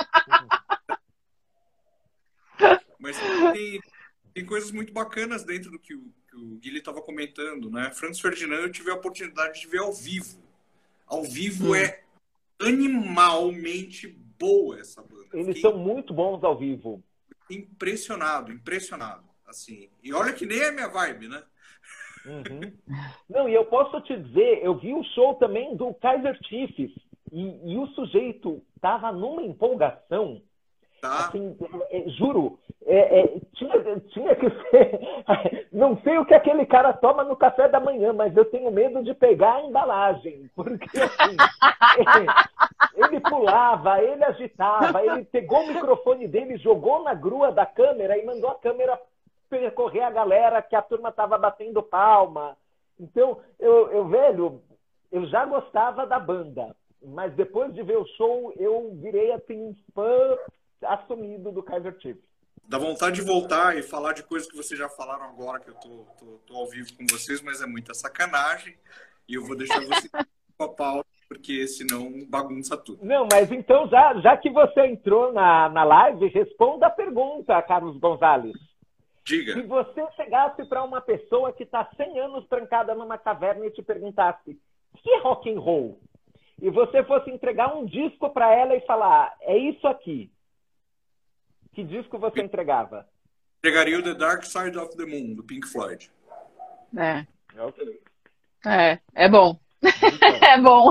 Mas tem coisas muito bacanas dentro do que o Guilherme estava comentando, né? Franz Ferdinand eu tive a oportunidade de ver ao vivo. Ao vivo é animalmente boa essa banda. Eles são muito bons ao vivo. Impressionado. Assim. E olha que nem é minha vibe, né? Não, e eu posso te dizer, eu vi o show também do Kaiser Chiefs e o sujeito tava numa empolgação. Tá. Assim, juro, tinha que ser. Não sei o que aquele cara toma no café da manhã, mas eu tenho medo de pegar a embalagem. Porque assim, ele pulava, ele agitava, ele pegou o microfone dele, jogou na grua da câmera e mandou a câmera percorrer a galera que a turma estava batendo palma. Então, velho, eu já gostava da banda, mas depois de ver o show, eu virei assim, fã assumido do Kaiser Chiefs. Dá vontade de voltar e falar de coisas que vocês já falaram agora, que eu tô ao vivo com vocês, mas é muita sacanagem. E eu vou deixar vocês com a pauta, porque senão bagunça tudo. Não, mas então, já que você entrou na live, responda a pergunta, Carlos Gonzalez. Diga. Se você chegasse para uma pessoa que está 100 anos trancada numa caverna e te perguntasse o que é rock and roll? E você fosse entregar um disco para ela e falar, é isso aqui. Que disco você entregava? Entregaria o The Dark Side of the Moon, do Pink Floyd. Okay. É bom. É bom.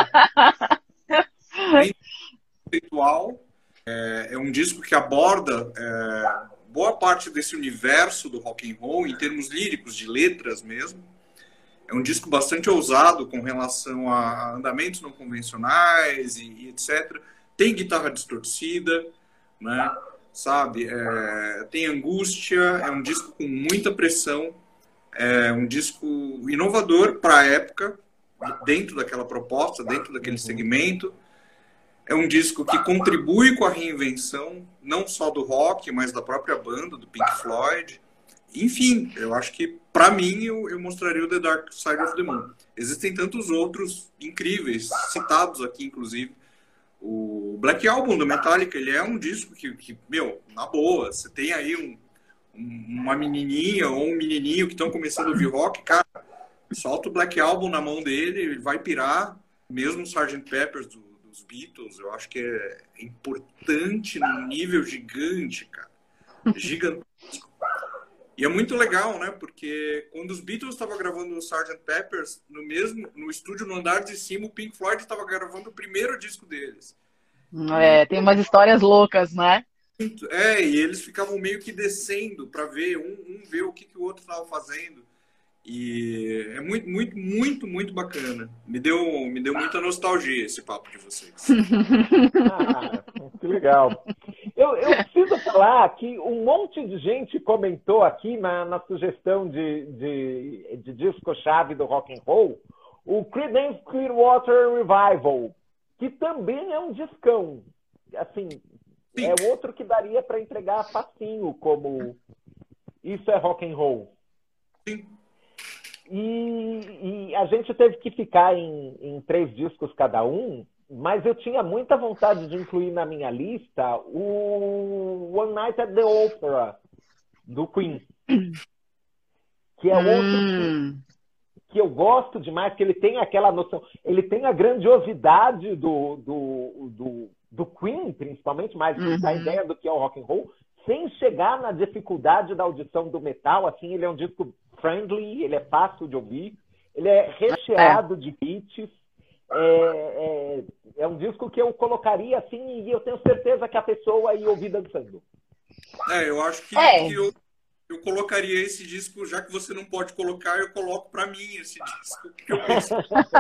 Conceitual. É um disco que aborda boa parte desse universo do rock and roll, em termos líricos, de letras mesmo. É um disco bastante ousado com relação a andamentos não convencionais e etc., tem guitarra distorcida, né? Sabe? Tem angústia, é um disco com muita pressão, é um disco inovador para a época, dentro daquela proposta, dentro daquele segmento. É um disco que contribui com a reinvenção, não só do rock, mas da própria banda, do Pink Floyd. Enfim, eu acho que, para mim, eu mostraria o The Dark Side of the Moon. Existem tantos outros incríveis, citados aqui, inclusive. O Black Album do Metallica, ele é um disco que meu, na boa, você tem aí uma menininha ou um menininho que estão começando a ouvir rock, cara, solta o Black Album na mão dele, ele vai pirar, mesmo o Sgt. Pepper's dos Beatles, eu acho que é importante num nível gigante, cara. Gigantesco. E é muito legal, né? Porque quando os Beatles estavam gravando o Sgt. Pepper's, no estúdio, no andar de cima, o Pink Floyd estava gravando o primeiro disco deles. Tem umas histórias loucas, né? E eles ficavam meio que descendo para ver, ver o que o outro estava fazendo. E é muito, muito, muito, muito bacana. Me deu muita nostalgia esse papo de vocês. Que legal. Eu preciso falar que um monte de gente comentou aqui na sugestão de disco-chave do rock and roll o Creedence Clearwater Revival, que também é um discão. Assim, Sim. É outro que daria para entregar facinho, como isso é rock and roll. Sim. E a gente teve que ficar em 3 discos cada um, mas eu tinha muita vontade de incluir na minha lista o One Night at the Opera, do Queen. Que é outro que eu gosto demais, que ele tem aquela noção, ele tem a grandiosidade do Queen, principalmente, mas a ideia do que é o rock and roll, sem chegar na dificuldade da audição do metal. Assim, ele é um disco friendly, ele é fácil de ouvir, ele é recheado de hits, é um disco que eu colocaria assim, e eu tenho certeza que a pessoa ia ouvir dançando. Eu acho que eu colocaria esse disco, já que você não pode colocar, eu coloco para mim esse disco, que eu penso.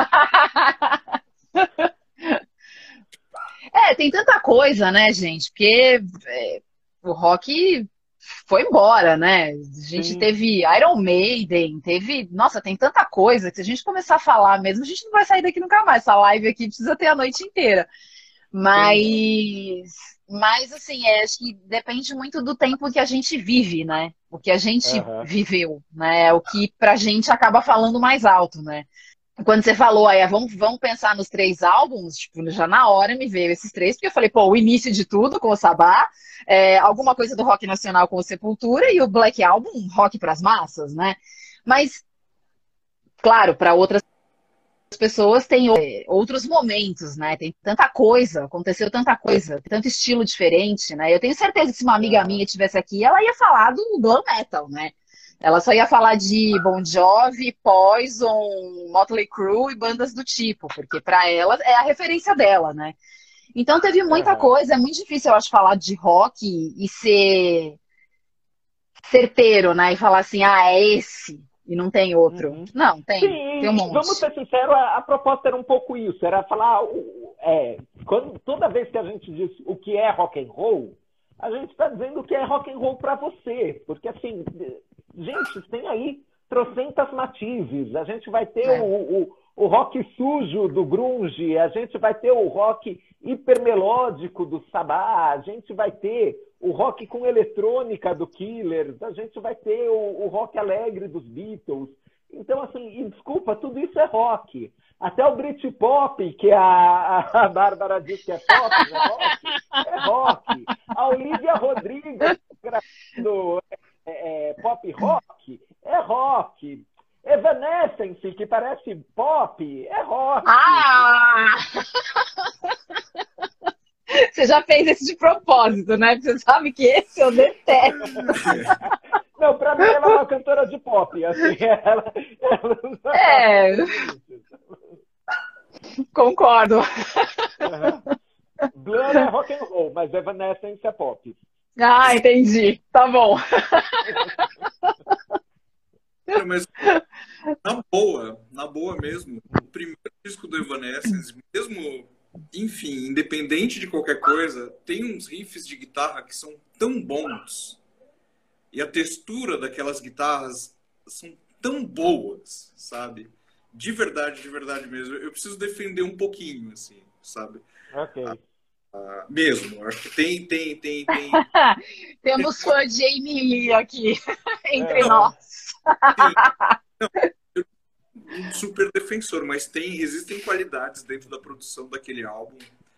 Tem tanta coisa, né, gente? Porque o rock foi embora, né? A gente teve Iron Maiden, Nossa, tem tanta coisa que se a gente começar a falar mesmo, a gente não vai sair daqui nunca mais. Essa live aqui precisa ter a noite inteira. Mas assim, acho que depende muito do tempo que a gente vive, né? O que a gente viveu, né? O que pra gente acaba falando mais alto, né? Quando você falou, vamos pensar nos 3 álbuns, tipo, já na hora me veio esses 3, porque eu falei, o início de tudo com o Sabá, alguma coisa do rock nacional com o Sepultura e o Black Album, rock pras massas, né? Mas, claro, para outras pessoas tem outros momentos, né? Tem tanta coisa, aconteceu tanta coisa, tanto estilo diferente, né? Eu tenho certeza que se uma amiga minha estivesse aqui, ela ia falar do glam metal, né? Ela só ia falar de Bon Jovi, Poison, Motley Crue e bandas do tipo, porque para ela é a referência dela, né? Então teve muita coisa, é muito difícil, eu acho, falar de rock e ser certeiro, né? E falar assim, é esse e não tem outro. Não, tem um monte. Vamos ser sinceros, a proposta era um pouco isso, era falar, toda vez que a gente diz o que é rock and roll, a gente está dizendo o que é rock and roll para você, porque assim, gente, tem aí trocentas matizes, a gente vai ter o rock sujo do grunge, a gente vai ter o rock hipermelódico do Sabá, a gente vai ter o rock com eletrônica do Killers, a gente vai ter o rock alegre dos Beatles. Então, assim, desculpa, tudo isso é rock. Até o Britpop, que a Bárbara diz que é pop, é rock. A Olivia Rodrigo, gravando pop rock, é rock. Evanescence, que parece pop, é rock. Você já fez esse de propósito, né? Você sabe que esse eu detesto. Não, pra mim ela é uma cantora de pop. Assim, ela Concordo. Blur é rock and roll, mas Evanescence é pop. Entendi. Tá bom. Mas na boa mesmo, o primeiro disco do Evanescence, mesmo enfim, independente de qualquer coisa, tem uns riffs de guitarra que são tão bons e a textura daquelas guitarras são tão boas, sabe? De verdade mesmo. Eu preciso defender um pouquinho, assim, sabe? Ok. Mesmo. Eu acho que tem. Temos fã de Amy Lee aqui entre É. nós. Um super defensor, mas existem qualidades dentro da produção daquele álbum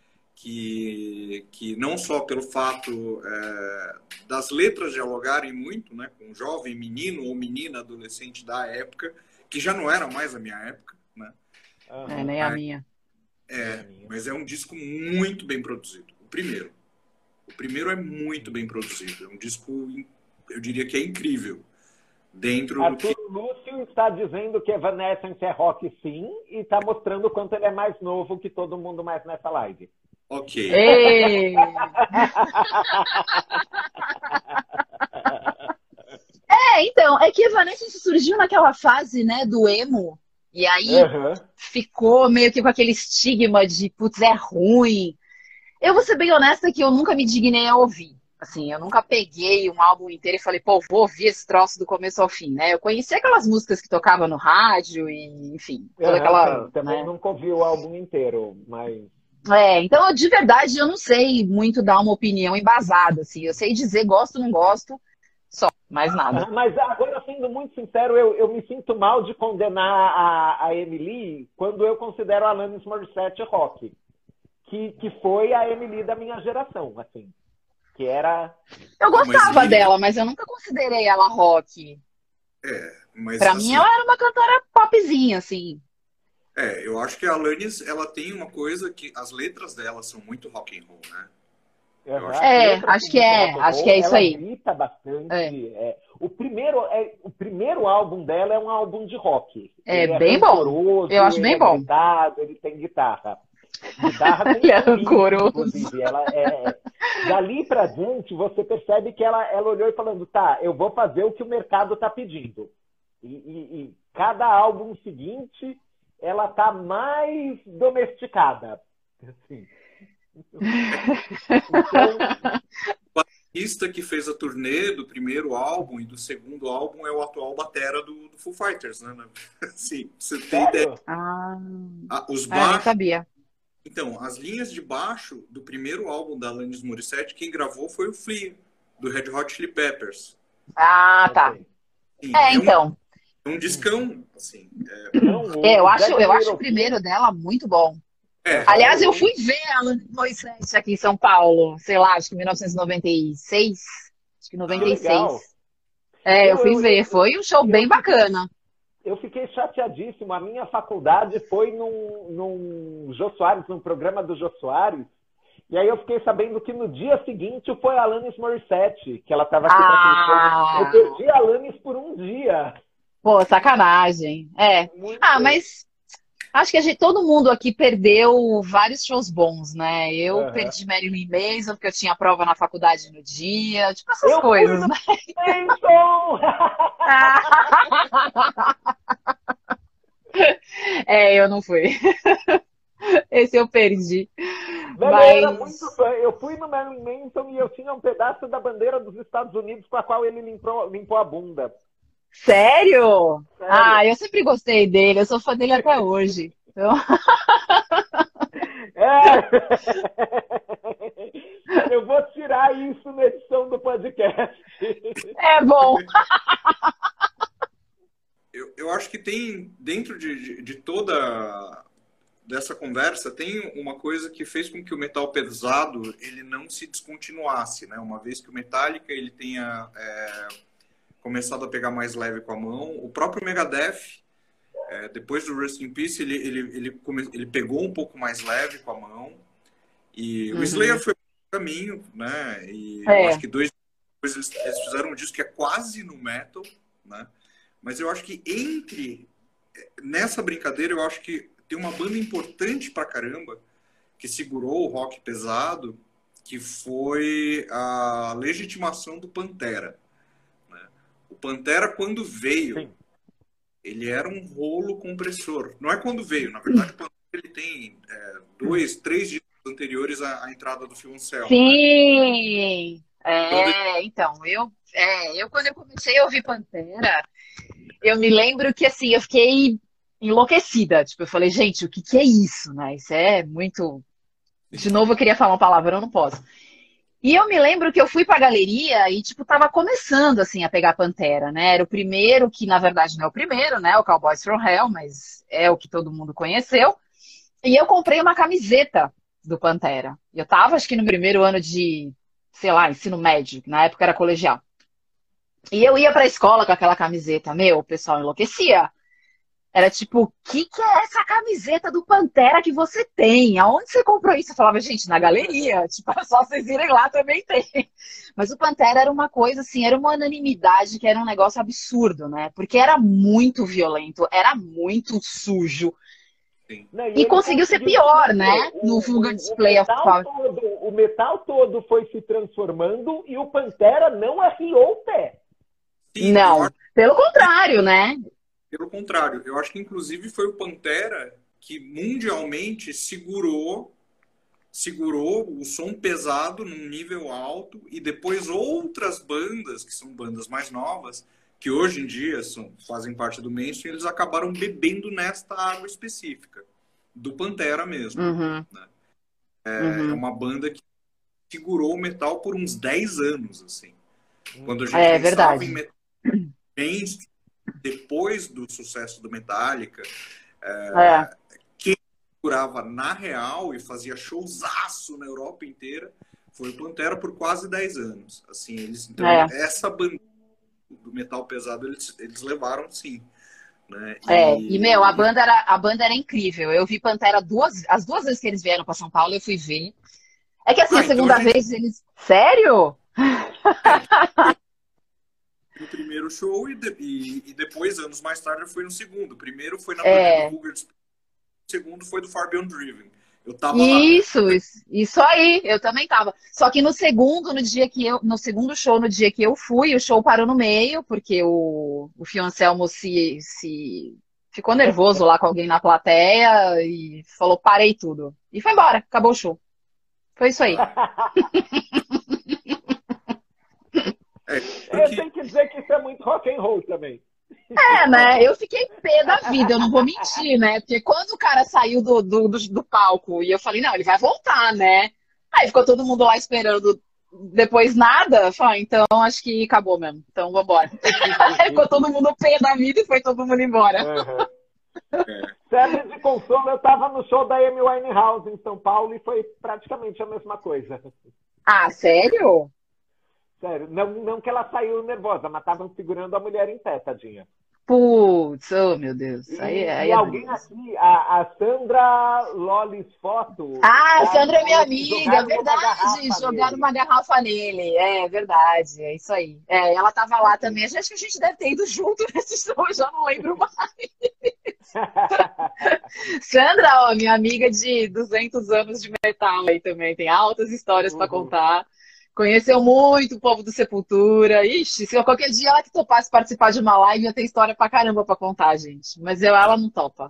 que não só pelo fato das letras dialogarem muito, né, com um jovem menino ou menina adolescente da época, que já não era mais a minha época, né? Nem a minha. Mas é um disco muito bem produzido. O primeiro é muito bem produzido. É um disco, eu diria que é incrível. Dentro do que... Arthur Lúcio está dizendo que Evanescence é rock, sim, e está mostrando o quanto ele é mais novo que todo mundo mais nessa live. Ok. Ei! Então, é que Evanescence surgiu naquela fase, né, do emo, e aí ficou meio que com aquele estigma de, putz, é ruim. Eu vou ser bem honesta que eu nunca me dignei a ouvir. Assim, eu nunca peguei um álbum inteiro e falei, pô, vou ouvir esse troço do começo ao fim, né? Eu conheci aquelas músicas que tocavam no rádio e, enfim, toda aquela... Também né? nunca ouvi o álbum inteiro, mas... Então, de verdade, eu não sei muito dar uma opinião embasada, assim. Eu sei dizer gosto, não gosto, só, mais nada. Mas agora, sendo muito sincero, eu me sinto mal de condenar a Emily quando eu considero a Alanis Morissette rock. Que foi a Emily da minha geração, assim. Que era... Eu gostava dela, mas eu nunca considerei ela rock. Mas pra assim, mim, ela era uma cantora popzinha, assim. Eu acho que a Alanis, ela tem uma coisa que as letras dela são muito rock and roll, né? Acho que é isso aí. Ela grita bastante. O primeiro álbum dela é um álbum de rock. Ele bem bom. Eu acho bem bom. Gritado, ele tem guitarra. Guitarra tem ele é rancoroso. Inclusive. Dali pra diante, você percebe que ela olhou e falando, tá, eu vou fazer o que o mercado tá pedindo. E cada álbum seguinte, ela tá mais domesticada. Assim. Então... O baterista que fez a turnê do primeiro álbum e do segundo álbum é o atual batera do Foo Fighters, né? Sim, você tem ideia. Os baixos... não sabia. Então, as linhas de baixo do primeiro álbum da Alanis Morissette, quem gravou foi o Flea, do Red Hot Chili Peppers. Tá. Sim, então. É um discão, assim. Eu acho o primeiro dela muito bom. Aliás, eu fui ver a Alanis Morissette aqui em São Paulo, sei lá, acho que em 1996. Acho que 96. Eu fui ver. Foi um show bem bacana. Eu fiquei chateadíssimo. A minha faculdade foi num Jô Soares, num programa do Jô Soares. E aí eu fiquei sabendo que no dia seguinte foi a Alanis Morissette, que ela estava aqui para aquele show. Eu perdi a Alanis por um dia. Pô, sacanagem. Mas acho que todo mundo aqui perdeu vários shows bons, né? Eu perdi Marilyn Manson, porque eu tinha prova na faculdade no dia. Tipo essas coisas, né? Eu não fui. Esse eu perdi. Velho, mas... eu era muito fã. Eu fui no Marilyn Manson e eu tinha um pedaço da bandeira dos Estados Unidos com a qual ele limpou a bunda. Sério? Eu sempre gostei dele. Eu sou fã dele até hoje. Então... Eu vou tirar isso na edição do podcast. É bom. Eu acho que tem, dentro de toda dessa conversa, tem uma coisa que fez com que o metal pesado ele não se descontinuasse, né? Uma vez que o Metallica ele tenha começado a pegar mais leve com a mão, o próprio Megadeth, depois do Rust in Peace, ele pegou um pouco mais leve com a mão, e o Slayer foi pro caminho, né? E eu acho que depois eles fizeram um disco que é quase no metal, né? Mas eu acho que nessa brincadeira, eu acho que tem uma banda importante pra caramba que segurou o rock pesado, que foi a legitimação do Pantera. Né? O Pantera, quando veio, ele era um rolo compressor. Não é quando veio, na verdade, o Pantera ele tem 2, 3 discos anteriores à entrada do Violoncelo. Sim! Então, eu quando eu comecei a ouvir Pantera, eu me lembro que, assim, eu fiquei enlouquecida. Tipo, eu falei, gente, o que que é isso, né? Isso é muito... De novo, eu queria falar uma palavra, eu não posso. E eu me lembro que eu fui pra galeria e, tipo, tava começando, assim, a pegar Pantera, né? Era o primeiro, que na verdade não é o primeiro, né? O Cowboys from Hell, mas é o que todo mundo conheceu. E eu comprei uma camiseta do Pantera. Eu tava, acho que no primeiro ano de, sei lá, ensino médio, na época era colegial. E eu ia pra escola com aquela camiseta. Meu, o pessoal enlouquecia. Era tipo, o que que é essa camiseta do Pantera que você tem? Aonde você comprou isso? Eu falava, gente, na galeria. Tipo, é só vocês irem lá, também tem. Mas o Pantera era uma coisa assim, era uma unanimidade que era um negócio absurdo, né? Porque era muito violento, era muito sujo. Não, E conseguiu ser pior, né? No Vulgar Display of Power. O metal todo foi se transformando e o Pantera não arriou o pé. Sim, Não, pelo contrário, né? Pelo contrário, eu acho que inclusive foi o Pantera que mundialmente segurou o som pesado num nível alto, e depois outras bandas, que são bandas mais novas, que hoje em dia fazem parte do mainstream, eles acabaram bebendo nesta água específica, do Pantera mesmo. Uhum. Né? É uma banda que segurou o metal por uns 10 anos, assim. Quando a gente pensava em metal mainstream, depois do sucesso do Metallica, quem segurava na real e fazia showzaço na Europa inteira foi o Pantera por quase 10 anos. Assim, então, essa banda do metal pesado eles levaram, sim. Né? Meu, a banda era incrível. Eu vi Pantera as duas vezes que eles vieram para São Paulo, eu fui ver. É que assim, a segunda vez eles... Sério? No primeiro show e depois, anos mais tarde, eu fui no segundo. O primeiro foi na turnê do Vulgar Display, o segundo foi do Far Beyond Driven. Eu tava lá. Isso aí, eu também tava. Só que no segundo show, no dia que eu fui, o show parou no meio, porque o Fio Anselmo se ficou nervoso lá com alguém na plateia e falou, parei tudo. E foi embora, acabou o show. Foi isso aí. Eu tenho que dizer que isso é muito rock and roll também. Né? Eu fiquei pé da vida, eu não vou mentir, né? Porque quando o cara saiu do palco e eu falei, não, ele vai voltar, né? Aí ficou todo mundo lá esperando, depois nada. Eu falei, então acho que acabou mesmo. Então vambora. Ficou todo mundo pé da vida e foi todo mundo embora. Serve de consolo, eu tava no show da Amy Winehouse em São Paulo e foi praticamente a mesma coisa. Ah, sério? Sério, não que ela saiu nervosa, mas estavam segurando a mulher em pé, tadinha. Putz, oh meu Deus. E alguém aqui, a Sandra Lolis Foto. A Sandra é minha amiga, é verdade. Jogaram uma garrafa nele. É verdade, é isso aí. Ela tava lá também. Acho que a gente deve ter ido junto nesse show, eu já não lembro mais. Sandra, ó, minha amiga de 200 anos de metal aí também. Tem altas histórias pra contar. Conheceu muito o povo do Sepultura. Ixi, se qualquer dia ela que topasse participar de uma live, ia ter história pra caramba pra contar, gente. Mas ela não topa.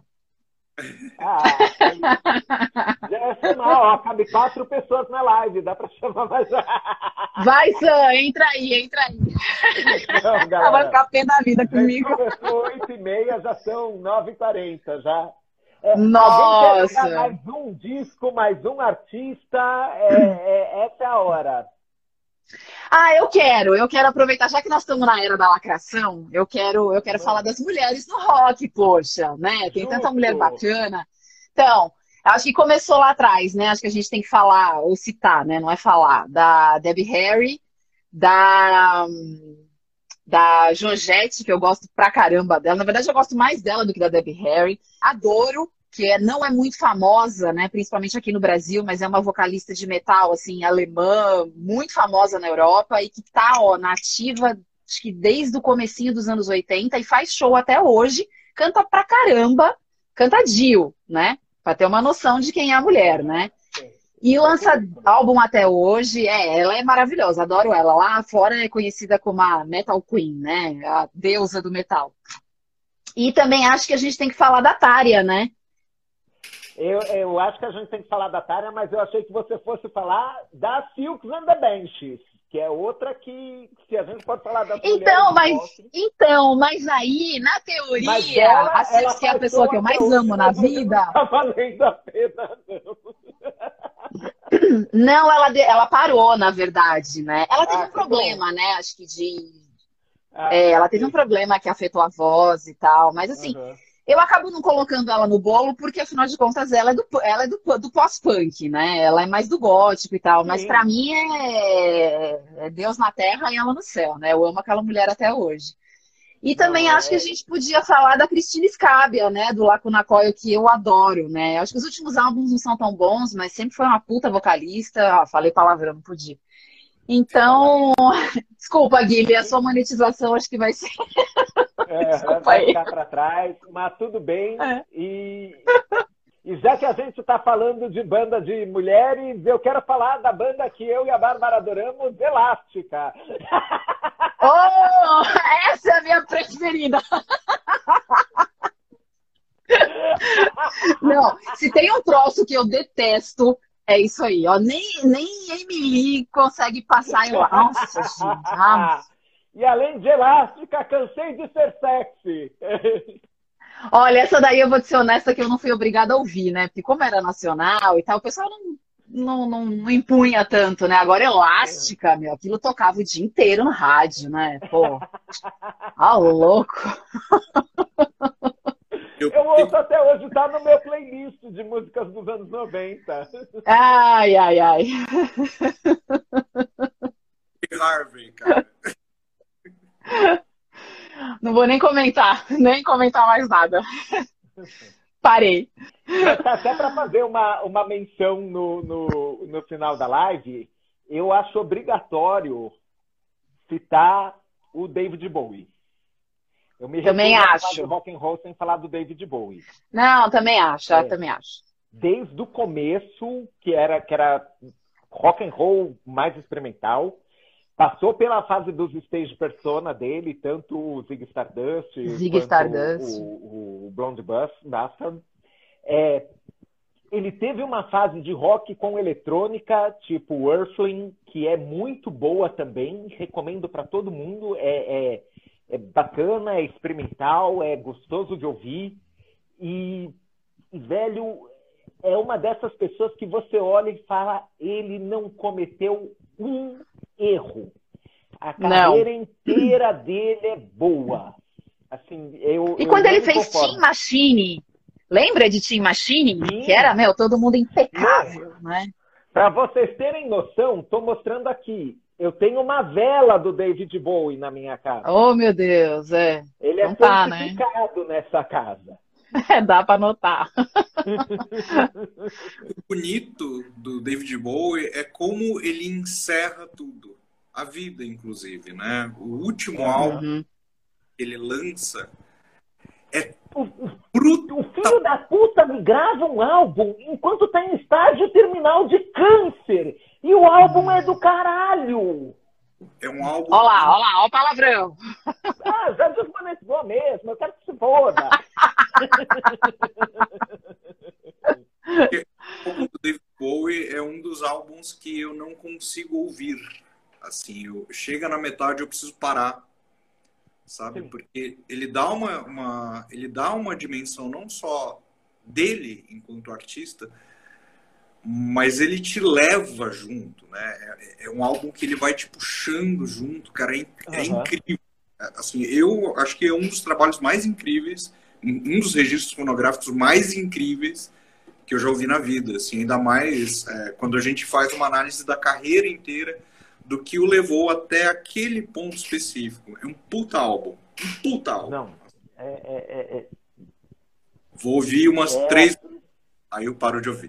Já é chamar, ó, cabe 4 pessoas na live, dá pra chamar mais. Vai, Sam, entra aí. Não, galera, ela vai ficar pé da vida comigo. Começou 8h30, já são 9h40, já. Nossa! Quer mais um disco, mais um artista, essa é a hora. Eu quero aproveitar, já que nós estamos na era da lacração, eu quero falar das mulheres no rock, poxa, né? Tem tanta mulher bacana. Então, acho que começou lá atrás, né? Acho que a gente tem que falar, ou citar, né? Não é falar, da Debbie Harry, da Georgette, que eu gosto pra caramba dela. Na verdade, eu gosto mais dela do que da Debbie Harry. Adoro, que não é muito famosa, né? Principalmente aqui no Brasil, mas é uma vocalista de metal, assim, alemã, muito famosa na Europa e que tá, na ativa, acho que desde o comecinho dos anos 80 e faz show até hoje. Canta pra caramba, canta Dio, né? Pra ter uma noção de quem é a mulher, né? E lança álbum até hoje. Ela é maravilhosa, adoro ela. Lá fora é conhecida como a Metal Queen, né? A deusa do metal. E também acho que a gente tem que falar da Tária, né? Eu acho que a gente tem que falar da Tânia, mas eu achei que você fosse falar da Silks and the Benches, que é outra que, se a gente pode falar das mas aí, na teoria, ela, a Silks, que é a pessoa que eu mais amo na vida... Não tá valendo a pena, não. Não, ela parou, na verdade, né? Ela teve um problema, né? Acho que ela teve um problema que afetou a voz e tal, mas assim... Eu acabo não colocando ela no bolo porque, afinal de contas, ela é do pós-punk, né? Ela é mais do gótico e tal. Sim. Mas pra mim é Deus na terra e ela no céu, né? Eu amo aquela mulher até hoje. E também acho que a gente podia falar da Cristina Scabbia, né? Do Lacuna Coil, que eu adoro, né? Acho que os últimos álbuns não são tão bons, mas sempre foi uma puta vocalista. Falei palavrão, não podia. Então, desculpa, Guilherme, a sua monetização acho que vai ser... vai ficar para trás, mas tudo bem. E já que a gente está falando de banda de mulheres, eu quero falar da banda que eu e a Bárbara adoramos, Elástica. Oh, essa é a minha preferida. Não, se tem um troço que eu detesto, é isso aí, ó. Nem Emily consegue passar. Nossa, gente. E além de Elástica, cansei de ser sexy. Olha, essa daí eu vou te ser honesta que eu não fui obrigada a ouvir, né? Porque como era nacional e tal, o pessoal não impunha tanto, né? Agora Elástica, meu, aquilo tocava o dia inteiro no rádio, né? Pô, louco. Eu ouço até hoje, tá no meu playlist de músicas dos anos 90. Ai. Harvey, cara. Não vou nem comentar mais nada. Parei. Mas tá até para fazer uma menção no final da live, eu acho obrigatório citar o David Bowie. Eu me também acho. Do rock and roll sem falar do David Bowie. Não, também acho, também acho. Desde o começo, que era rock and roll mais experimental, passou pela fase dos stage persona dele, tanto o Ziggy Stardust quanto o Blonde Bastard. Ele teve uma fase de rock com eletrônica, tipo Earthling, que é muito boa também, recomendo para todo mundo, é bacana, é experimental, é gostoso de ouvir, e velho, é uma dessas pessoas que você olha e fala, ele não cometeu um erro. A carreira inteira dele é boa. Assim, e quando ele fez Tin Machine, lembra de Tin Machine? Sim. Que era, todo mundo impecável, né? Para vocês terem noção, estou mostrando aqui. Eu tenho uma vela do David Bowie na minha casa. Oh, meu Deus, Ele é santificado nessa casa. Dá para notar. O bonito do David Bowie é como ele encerra tudo. A vida, inclusive, né? O último álbum que ele lança é bruto. O filho da puta me grava um álbum enquanto tá em estágio terminal de câncer. E o álbum é do caralho. É um álbum... Olha lá, o palavrão. Já desmonetizou mesmo. Eu quero que se foda. O álbum do David Bowie é um dos álbuns que eu não consigo ouvir. Assim, chega na metade eu preciso parar. Sabe? Sim. Porque ele dá uma dimensão não só dele enquanto artista, mas ele te leva junto, né? É um álbum que ele vai te puxando junto, cara, é incrível. Assim, eu acho que é um dos trabalhos mais incríveis, um dos registros fonográficos mais incríveis que eu já ouvi na vida, assim, ainda mais quando a gente faz uma análise da carreira inteira do que o levou até aquele ponto específico. É um puta álbum. Um puta álbum. Não. Vou ouvir umas 3... Aí eu paro de ouvir.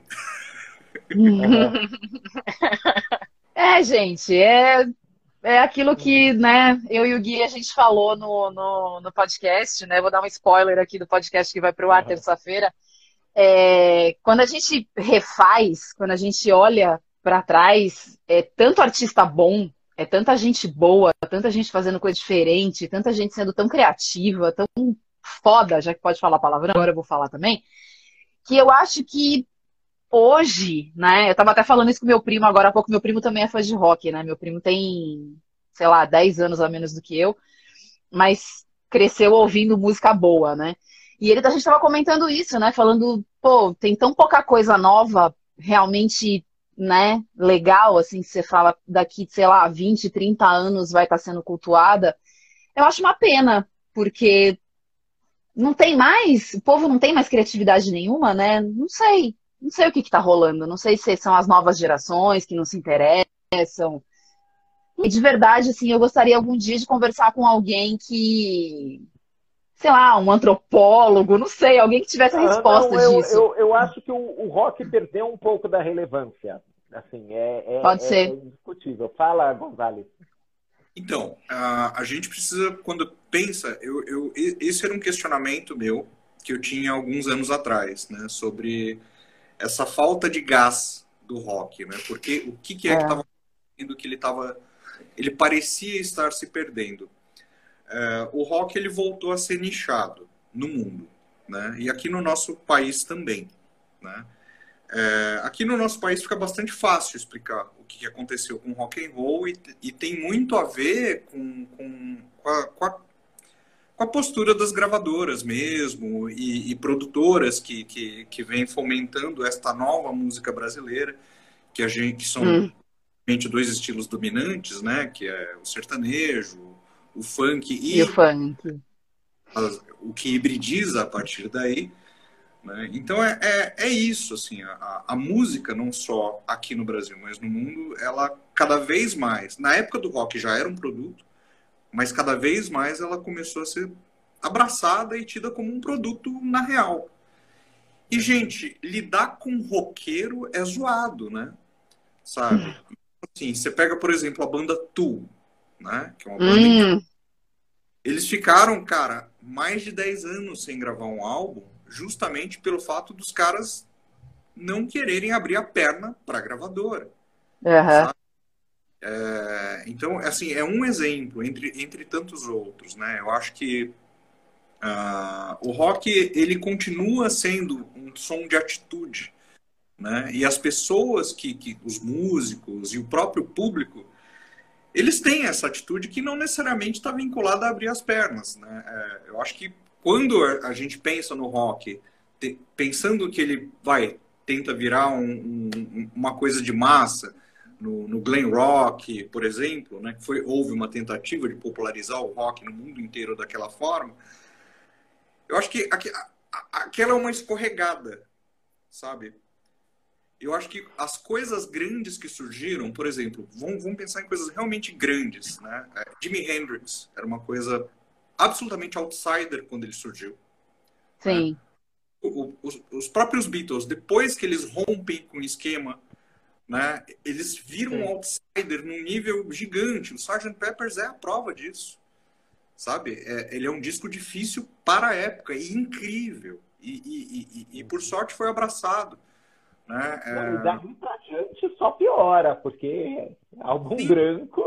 Gente, é aquilo que, né, eu e o Gui a gente falou no podcast, né? Vou dar um spoiler aqui do podcast que vai pro ar terça-feira. Quando a gente refaz, quando a gente olha para trás, é tanto artista bom, é tanta gente boa, tanta gente fazendo coisa diferente, tanta gente sendo tão criativa, tão foda, já que pode falar palavrão, agora eu vou falar também, que eu acho que hoje, né? Eu tava até falando isso com meu primo agora há pouco. Meu primo também é fã de rock, né? Meu primo tem, sei lá, 10 anos a menos do que eu, mas cresceu ouvindo música boa, né? E a gente tava comentando isso, né? Falando, pô, tem tão pouca coisa nova, realmente, né? Legal, assim, que você fala daqui, sei lá, 20, 30 anos vai estar sendo cultuada. Eu acho uma pena, porque não tem mais, o povo não tem mais criatividade nenhuma, né? Não sei. Não sei o que tá rolando. Não sei se são as novas gerações que não se interessam. E de verdade, assim, eu gostaria algum dia de conversar com alguém que, sei lá, um antropólogo, não sei, alguém que tivesse a resposta não, disso. eu acho que o rock perdeu um pouco da relevância. Assim, Pode ser. indiscutível. Fala, Gonzalez. Então, a gente precisa, quando pensa, esse era um questionamento meu que eu tinha alguns anos atrás, né, sobre essa falta de gás do rock, né? Porque o que é que estava acontecendo que ele parecia estar se perdendo. O rock ele voltou a ser nichado no mundo, né? E aqui no nosso país também, né? Aqui no nosso país fica bastante fácil explicar o que aconteceu com o rock and roll e tem muito a ver com a postura das gravadoras mesmo e produtoras que vêm fomentando esta nova música brasileira, que são dois estilos dominantes, né? Que é o sertanejo, o funk E o funk. o que hibridiza a partir daí. Né? Então é isso, assim, a música, não só aqui no Brasil, mas no mundo, ela cada vez mais, na época do rock já era um produto, mas cada vez mais ela começou a ser abraçada e tida como um produto na real. E, gente, lidar com roqueiro é zoado, né? Sabe? Assim, você pega, por exemplo, a banda Tool, né? Que é uma banda eles ficaram, cara, mais de 10 anos sem gravar um álbum, justamente pelo fato dos caras não quererem abrir a perna para a gravadora. Sabe? Então, assim, é um exemplo entre tantos outros, né? Eu acho que o rock, ele continua sendo um som de atitude, né? E as pessoas os músicos e o próprio público, eles têm essa atitude que não necessariamente está vinculada a abrir as pernas, né? Eu acho que quando a gente pensa no rock, pensando que ele tenta virar uma coisa de massa, no glam rock, por exemplo, né, que houve uma tentativa de popularizar o rock no mundo inteiro daquela forma, eu acho que aquela é uma escorregada, sabe? Eu acho que as coisas grandes que surgiram, por exemplo, vamos pensar em coisas realmente grandes, né? Jimi Hendrix era uma coisa absolutamente outsider quando ele surgiu. Sim. Né? Os próprios Beatles, depois que eles rompem com o esquema, né, eles viram um outsider num nível gigante. O Sgt. Pepper's é a prova disso. Sabe? Ele é um disco difícil para a época e incrível. E por sorte foi abraçado. Né? E daí pra diante só piora, porque álbum branco.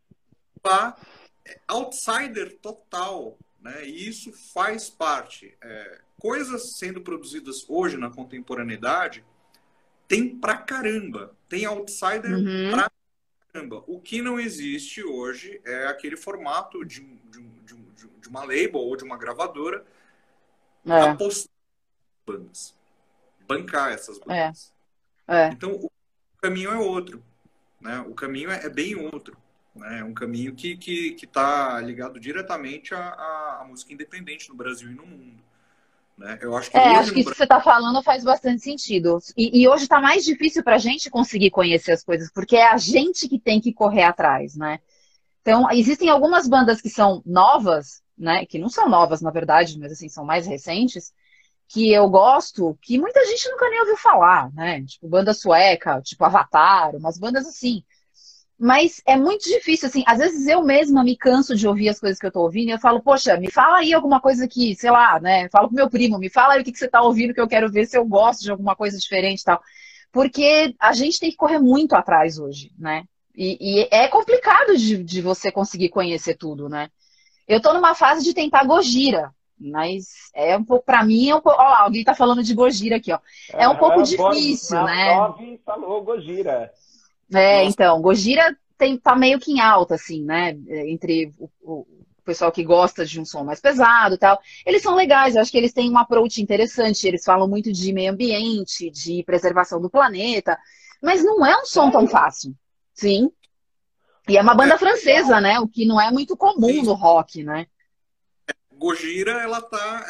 Outsider total. Né? E isso faz parte. Coisas sendo produzidas hoje na contemporaneidade tem pra caramba. Tem outsider pra caramba. O que não existe hoje é aquele formato de uma label ou de uma gravadora apostar em bandas. Bancar essas bandas. Então, o caminho é outro. Né? O caminho é bem outro. Né? É um caminho que está ligado diretamente à música independente no Brasil e no mundo. Né? Eu acho que acho que isso que você está falando faz bastante sentido. E hoje está mais difícil para a gente conseguir conhecer as coisas, porque é a gente que tem que correr atrás, né? Então, existem algumas bandas que são novas, né? Que não são novas, na verdade, mas assim, são mais recentes, que eu gosto, que muita gente nunca nem ouviu falar, né? Tipo, banda sueca, tipo Avatar, umas bandas assim. Mas é muito difícil, assim, às vezes eu mesma me canso de ouvir as coisas que eu tô ouvindo e eu falo, poxa, me fala aí alguma coisa que, sei lá, né? Falo pro meu primo, me fala aí o que você tá ouvindo que eu quero ver se eu gosto de alguma coisa diferente e tal. Porque a gente tem que correr muito atrás hoje, né? E é complicado de você conseguir conhecer tudo, né? Eu tô numa fase de tentar Gojira, Mas é um pouco, pra mim, é um pouco. Ó, alguém tá falando de Gojira aqui, ó. É um pouco difícil, né? Nove falou Gojira. Então, Gojira tá meio que em alta, assim, né? Entre o pessoal que gosta de um som mais pesado e tal. Eles são legais, eu acho que eles têm um approach interessante. Eles falam muito de meio ambiente, de preservação do planeta. Mas não é um som tão fácil. Sim. E é uma banda francesa, né? O que não é muito comum no rock, né? Gojira, ela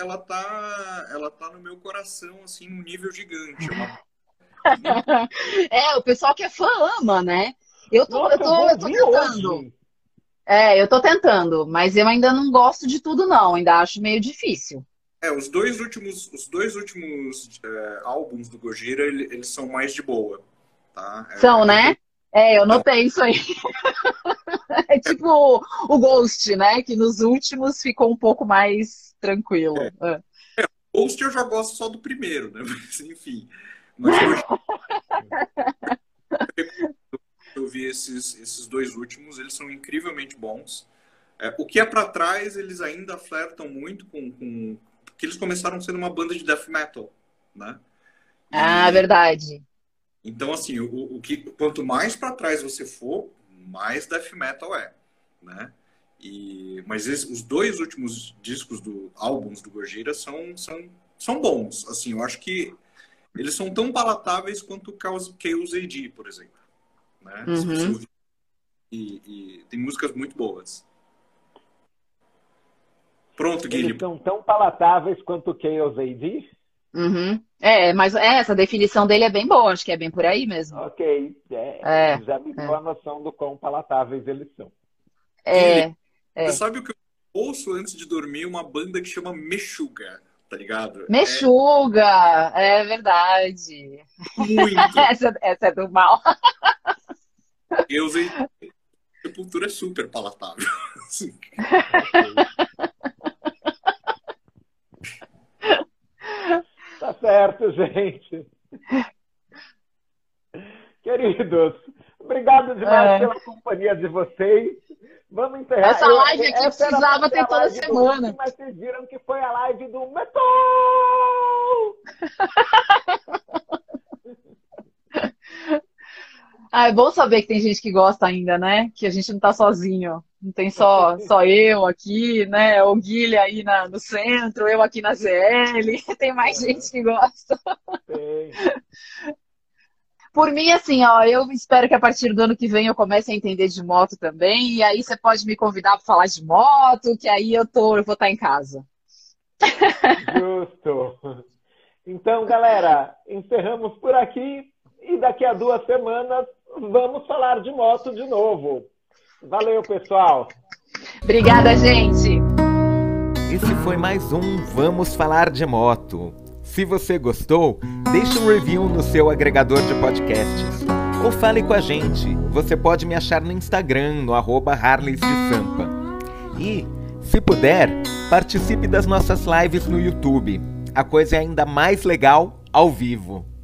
tá no meu coração, assim, num nível gigante. O pessoal que é fã ama, né? Eu tô tentando. Hoje. Eu tô tentando, mas eu ainda não gosto de tudo, não. Ainda acho meio difícil. Os dois últimos álbuns do Gojira, eles são mais de boa, tá? São, né? Eu notei isso aí. É tipo o Ghost, né? Que nos últimos ficou um pouco mais tranquilo. O Ghost eu já gosto só do primeiro, né? Mas, enfim. Mas eu vi esses dois últimos, eles são incrivelmente bons. O que é pra trás, eles ainda flertam muito com... Porque eles começaram sendo uma banda de death metal, né? Verdade. Então, assim, quanto mais pra trás você for, mais death metal né? Mas os dois últimos álbuns do Gojira são bons. Assim, eu acho que eles são tão palatáveis quanto o Chaos AD, por exemplo. Né? Uhum. E tem músicas muito boas. Pronto, Guilherme. Eles são tão palatáveis quanto o Chaos AD? Uhum. Mas essa definição dele é bem boa, acho que é bem por aí mesmo. Ok, já me deu a noção do quão palatáveis eles são. Você sabe o que eu ouço antes de dormir? Uma banda que chama Meshuggah, tá ligado? Meshuggah, é verdade. Muito. Essa é do mal. Eu usei. Sepultura é super palatável. Assim. Tá certo, gente. Queridos, obrigado demais pela companhia de vocês. Vamos encerrar. Essa live aqui precisava ter toda semana. Mas vocês viram que foi a live do Metal! É bom saber que tem gente que gosta ainda, né? Que a gente não tá sozinho. Não tem só eu aqui, né? O Guilherme aí no centro, eu aqui na ZL. Tem mais gente que gosta. Tem. Por mim, assim, ó, eu espero que a partir do ano que vem eu comece a entender de moto também. E aí você pode me convidar para falar de moto, que aí eu vou estar em casa. Justo. Então, galera, encerramos por aqui. E daqui a 2 semanas vamos falar de moto de novo. Valeu, pessoal. Obrigada, gente. Esse foi mais um Vamos Falar de Moto. Se você gostou, deixe um review no seu agregador de podcasts. Ou fale com a gente. Você pode me achar no Instagram, no @harleysdesampa. E, se puder, participe das nossas lives no YouTube. A coisa é ainda mais legal ao vivo.